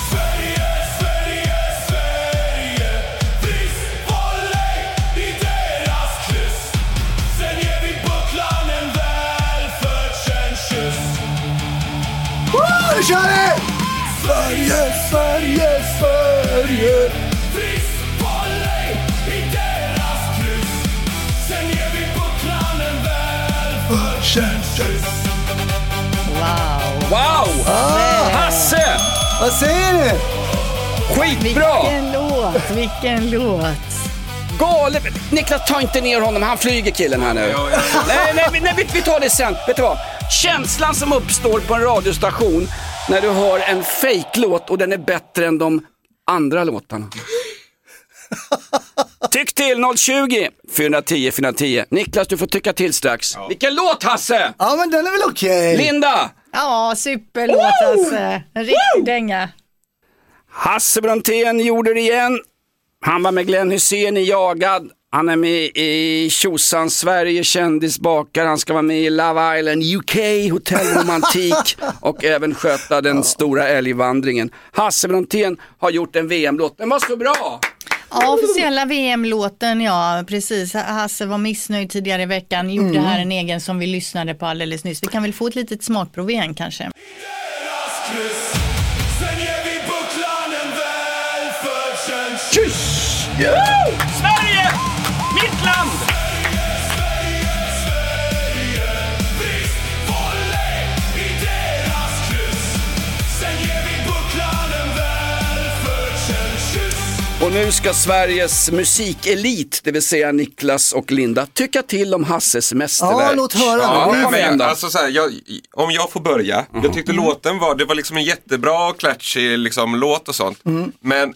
kör det! Sverige, Sverige, Sverige. Frisk volley i deras kryss. Sen ger vi bucklan en välförtjänt kyss. Wow! Wow! Ah. Hasse! Vad säger du? Skitbra! Vilken låt, vilken låt. Galet! Niklas, ta inte ner honom, han flyger killen här nu. nej, nej, nej, vi, vi tar det sen. Vet du vad? Känslan som uppstår på en radiostation när du hör en fake-låt och den är bättre än de andra låtarna. Tyck till noll tjugo, fyra tio, fyra tio. Niklas, du får tycka till strax. Ja. Vilken låt, Hasse? Ja, men den är väl okej. Okay. Linda? Ja, superlåt, Hasse. En riktig dänga. Hasse Brontén gjorde det igen. Han var med Glenn Hysén i Jagad. Han är med i Tjosan Sverige kändisbakar. Han ska vara med i Love Island U K, hotellromantik och även sköta den stora älgvandringen. Hasse Brontén har gjort en V M-låt. Den var så bra! Ja, officiella V M-låten, ja, precis. Hasse var missnöjd tidigare i veckan. Gjorde mm. här en egen som vi lyssnade på alldeles nyss. Vi kan väl få ett litet smakprov igen kanske. Tjus! Yeah! Sverige! Mitt land! Och nu ska Sveriges musikelit, det vill säga Niklas och Linda, tycka till om Hasses mästerverk. Ja, låt höra. Ja, men, alltså, så här, jag, om jag får börja, mm. jag tyckte mm. låten var, det var liksom en jättebra och klatschig liksom, låt och sånt. Mm. Men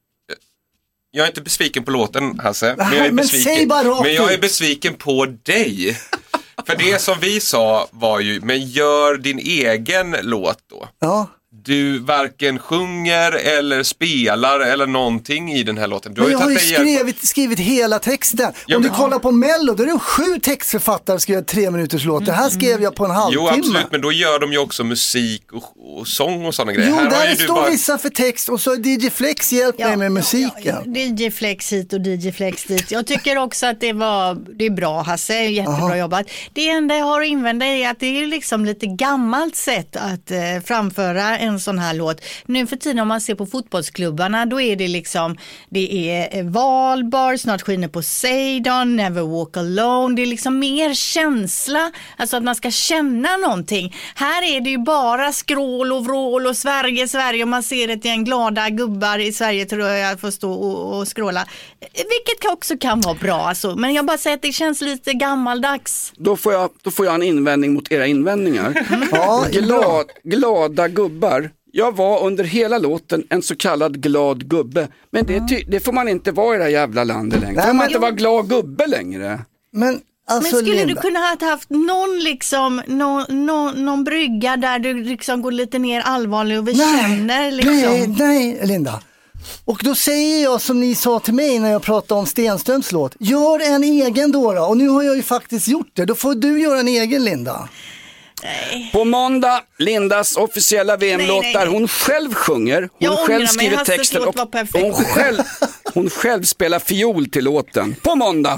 jag är inte besviken på låten, Hasse. Men jag är besviken, men men jag är besviken på dig. För det som vi sa var ju, men gör din egen låt då. Ja. Du varken sjunger eller spelar eller någonting i den här låten. Du har jag ju, har ju skrivit, skrivit hela texten. Ja, om du men, kollar på Mello, då är det sju textförfattare som skriver tre minuters låt. Det här skrev jag på en halvtimme. Jo, absolut, men då gör de ju också musik och, och sång och sådana grejer. Jo, här där har står bara... vissa för text och så D J Flex hjälper ja, mig med ja, musiken. Ja, ja. D J Flex hit och D J Flex dit. Jag tycker också att det var det är bra, Hasse, jättebra Aha. jobbat. Det enda jag har att invända är att det är liksom lite gammalt sätt att eh, framföra en sån här låt. Nu för tiden om man ser på fotbollsklubbarna, då är det liksom, det är valbar, snart skiner på Seidon, Never Walk Alone. Det är liksom mer känsla, alltså att man ska känna någonting. Här är det ju bara skrål och vrål och Sverige, Sverige, och man ser ett gäng glada gubbar i Sverige, tror jag, får stå och, och skråla. Vilket också kan vara bra, alltså. Men jag bara säger att det känns lite gammaldags. Då får jag, då får jag en invändning mot era invändningar. Ja, Glad, glada gubbar. Jag var under hela låten en så kallad glad gubbe. Men det, ty- det får man inte vara i det här jävla landet längre. Nej, får man inte vara glad gubbe längre. Men, alltså, men skulle Linda, du kunna ha haft någon, liksom, någon, någon, någon brygga där du liksom går lite mer allvarlig och vi nej, känner liksom... Nej, nej, Linda. Och då säger jag som ni sa till mig när jag pratade om Stenströms låt. Gör en egen då, då. Och nu har jag ju faktiskt gjort det. Då får du göra en egen, Linda. Nej. På måndag, Lindas officiella V M-låt där hon själv sjunger, hon jag själv skriver texten och hon själv, hon själv spelar fiol till låten. På måndag.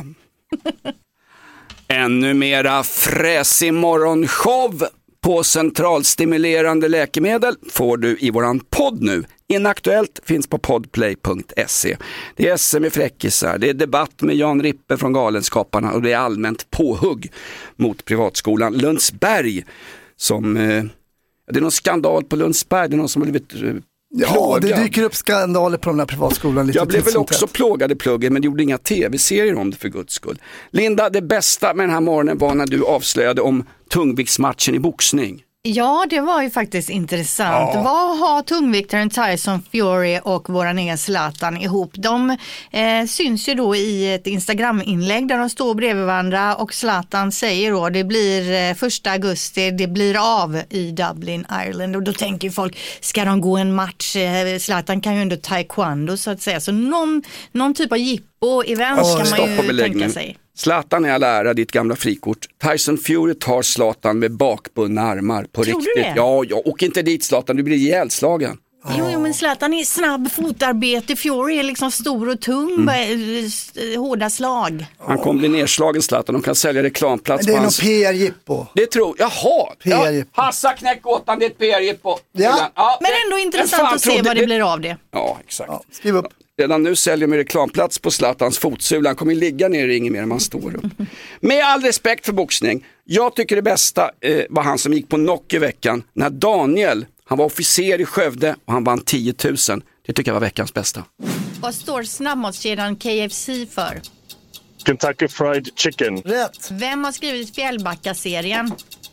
Ännu mera fräsig morgonshow på centralstimulerande läkemedel får du i våran podd nu. Inaktuellt finns på podplay punkt se. Det är S M med fräckisar, det är debatt med Jan Rippe från Galenskaparna och det är allmänt påhugg mot privatskolan Lundsberg som, eh, det är någon skandal på Lundsberg, det är någon som har blivit eh, Ja, plågad. det dyker upp skandaler på den här privatskolan. Lite jag blev väl också tätt. plågad i pluggen, men det gjorde inga tv-serier om det för guds skull. Linda, det bästa med den här morgonen var när du avslöjade om tungviktsmatchen i boxning. Ja, det var ju faktiskt intressant. Ja. Vad har tungviktaren Tyson Fury och våran egen Zlatan ihop? De eh, syns ju då i ett Instagram-inlägg där de står bredvid varandra och Zlatan säger då det blir eh, första augusti, det blir av i Dublin, Ireland. Och då tänker folk, ska de gå en match? Eh, Zlatan kan ju ändå taekwondo så att säga. Så någon, någon typ av jippo-event Oh, kan man ju beläggning. tänka sig. Zlatan är all ära, ditt gamla frikort. Tyson Fury tar Zlatan med bakbundna armar på Tror riktigt. du det? Ja, ja, åk inte dit Zlatan, du blir ihjälslagen. Jo, jo, men Zlatan är snabb fotarbete, Fury är liksom stor och tung, Mm. mm. hårda slag. Han kommer bli nedslagen Zlatan, de kan sälja reklamplats. Men det är på någon hans... P R-jippo. Det tror jag, jaha. P R-jippo. Ja, Hassa knäckåtan, det är ett P R-jippo. Ja. Ja, Men det- ändå men intressant fan, att se trodde vad det blir av det. Ja, exakt. Ja, skriv upp. Redan nu säljer med reklamplats på Zlatans fotsula. Han kommer ligga ner i ringen mer än man står upp. Med all respekt för boxning, jag tycker det bästa eh, var han som gick på knock i veckan. När Daniel, han var officer i Skövde och han vann tio tusen. Det tycker jag var veckans bästa. Vad står snabbmatskedjan K F C för? Kentucky Fried Chicken. Rätt. Vem har skrivit Fjällbacka-serien?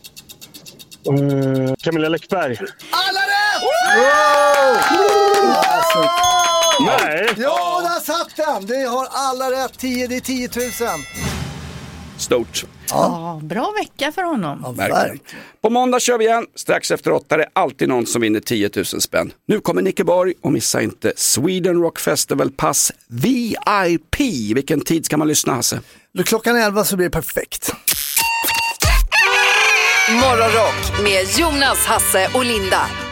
Uh, Camilla Läckberg. Alla rätt! Wow! Alltså. Nej. Ja, där satt den. Det har alla rätt. tio, det är tio tusen. Stort. Ja, bra vecka för honom. Ja, Verkligen. verkligen. På måndag kör vi igen. Strax efter åtta är det alltid någon som vinner tio tusen spänn. Nu kommer Nicke Borg och missa inte Sweden Rock Festival Pass V I P. Vilken tid ska man lyssna, Hasse? Då klockan elva så blir det perfekt. Morgonrock med Jonas, Hasse och Linda.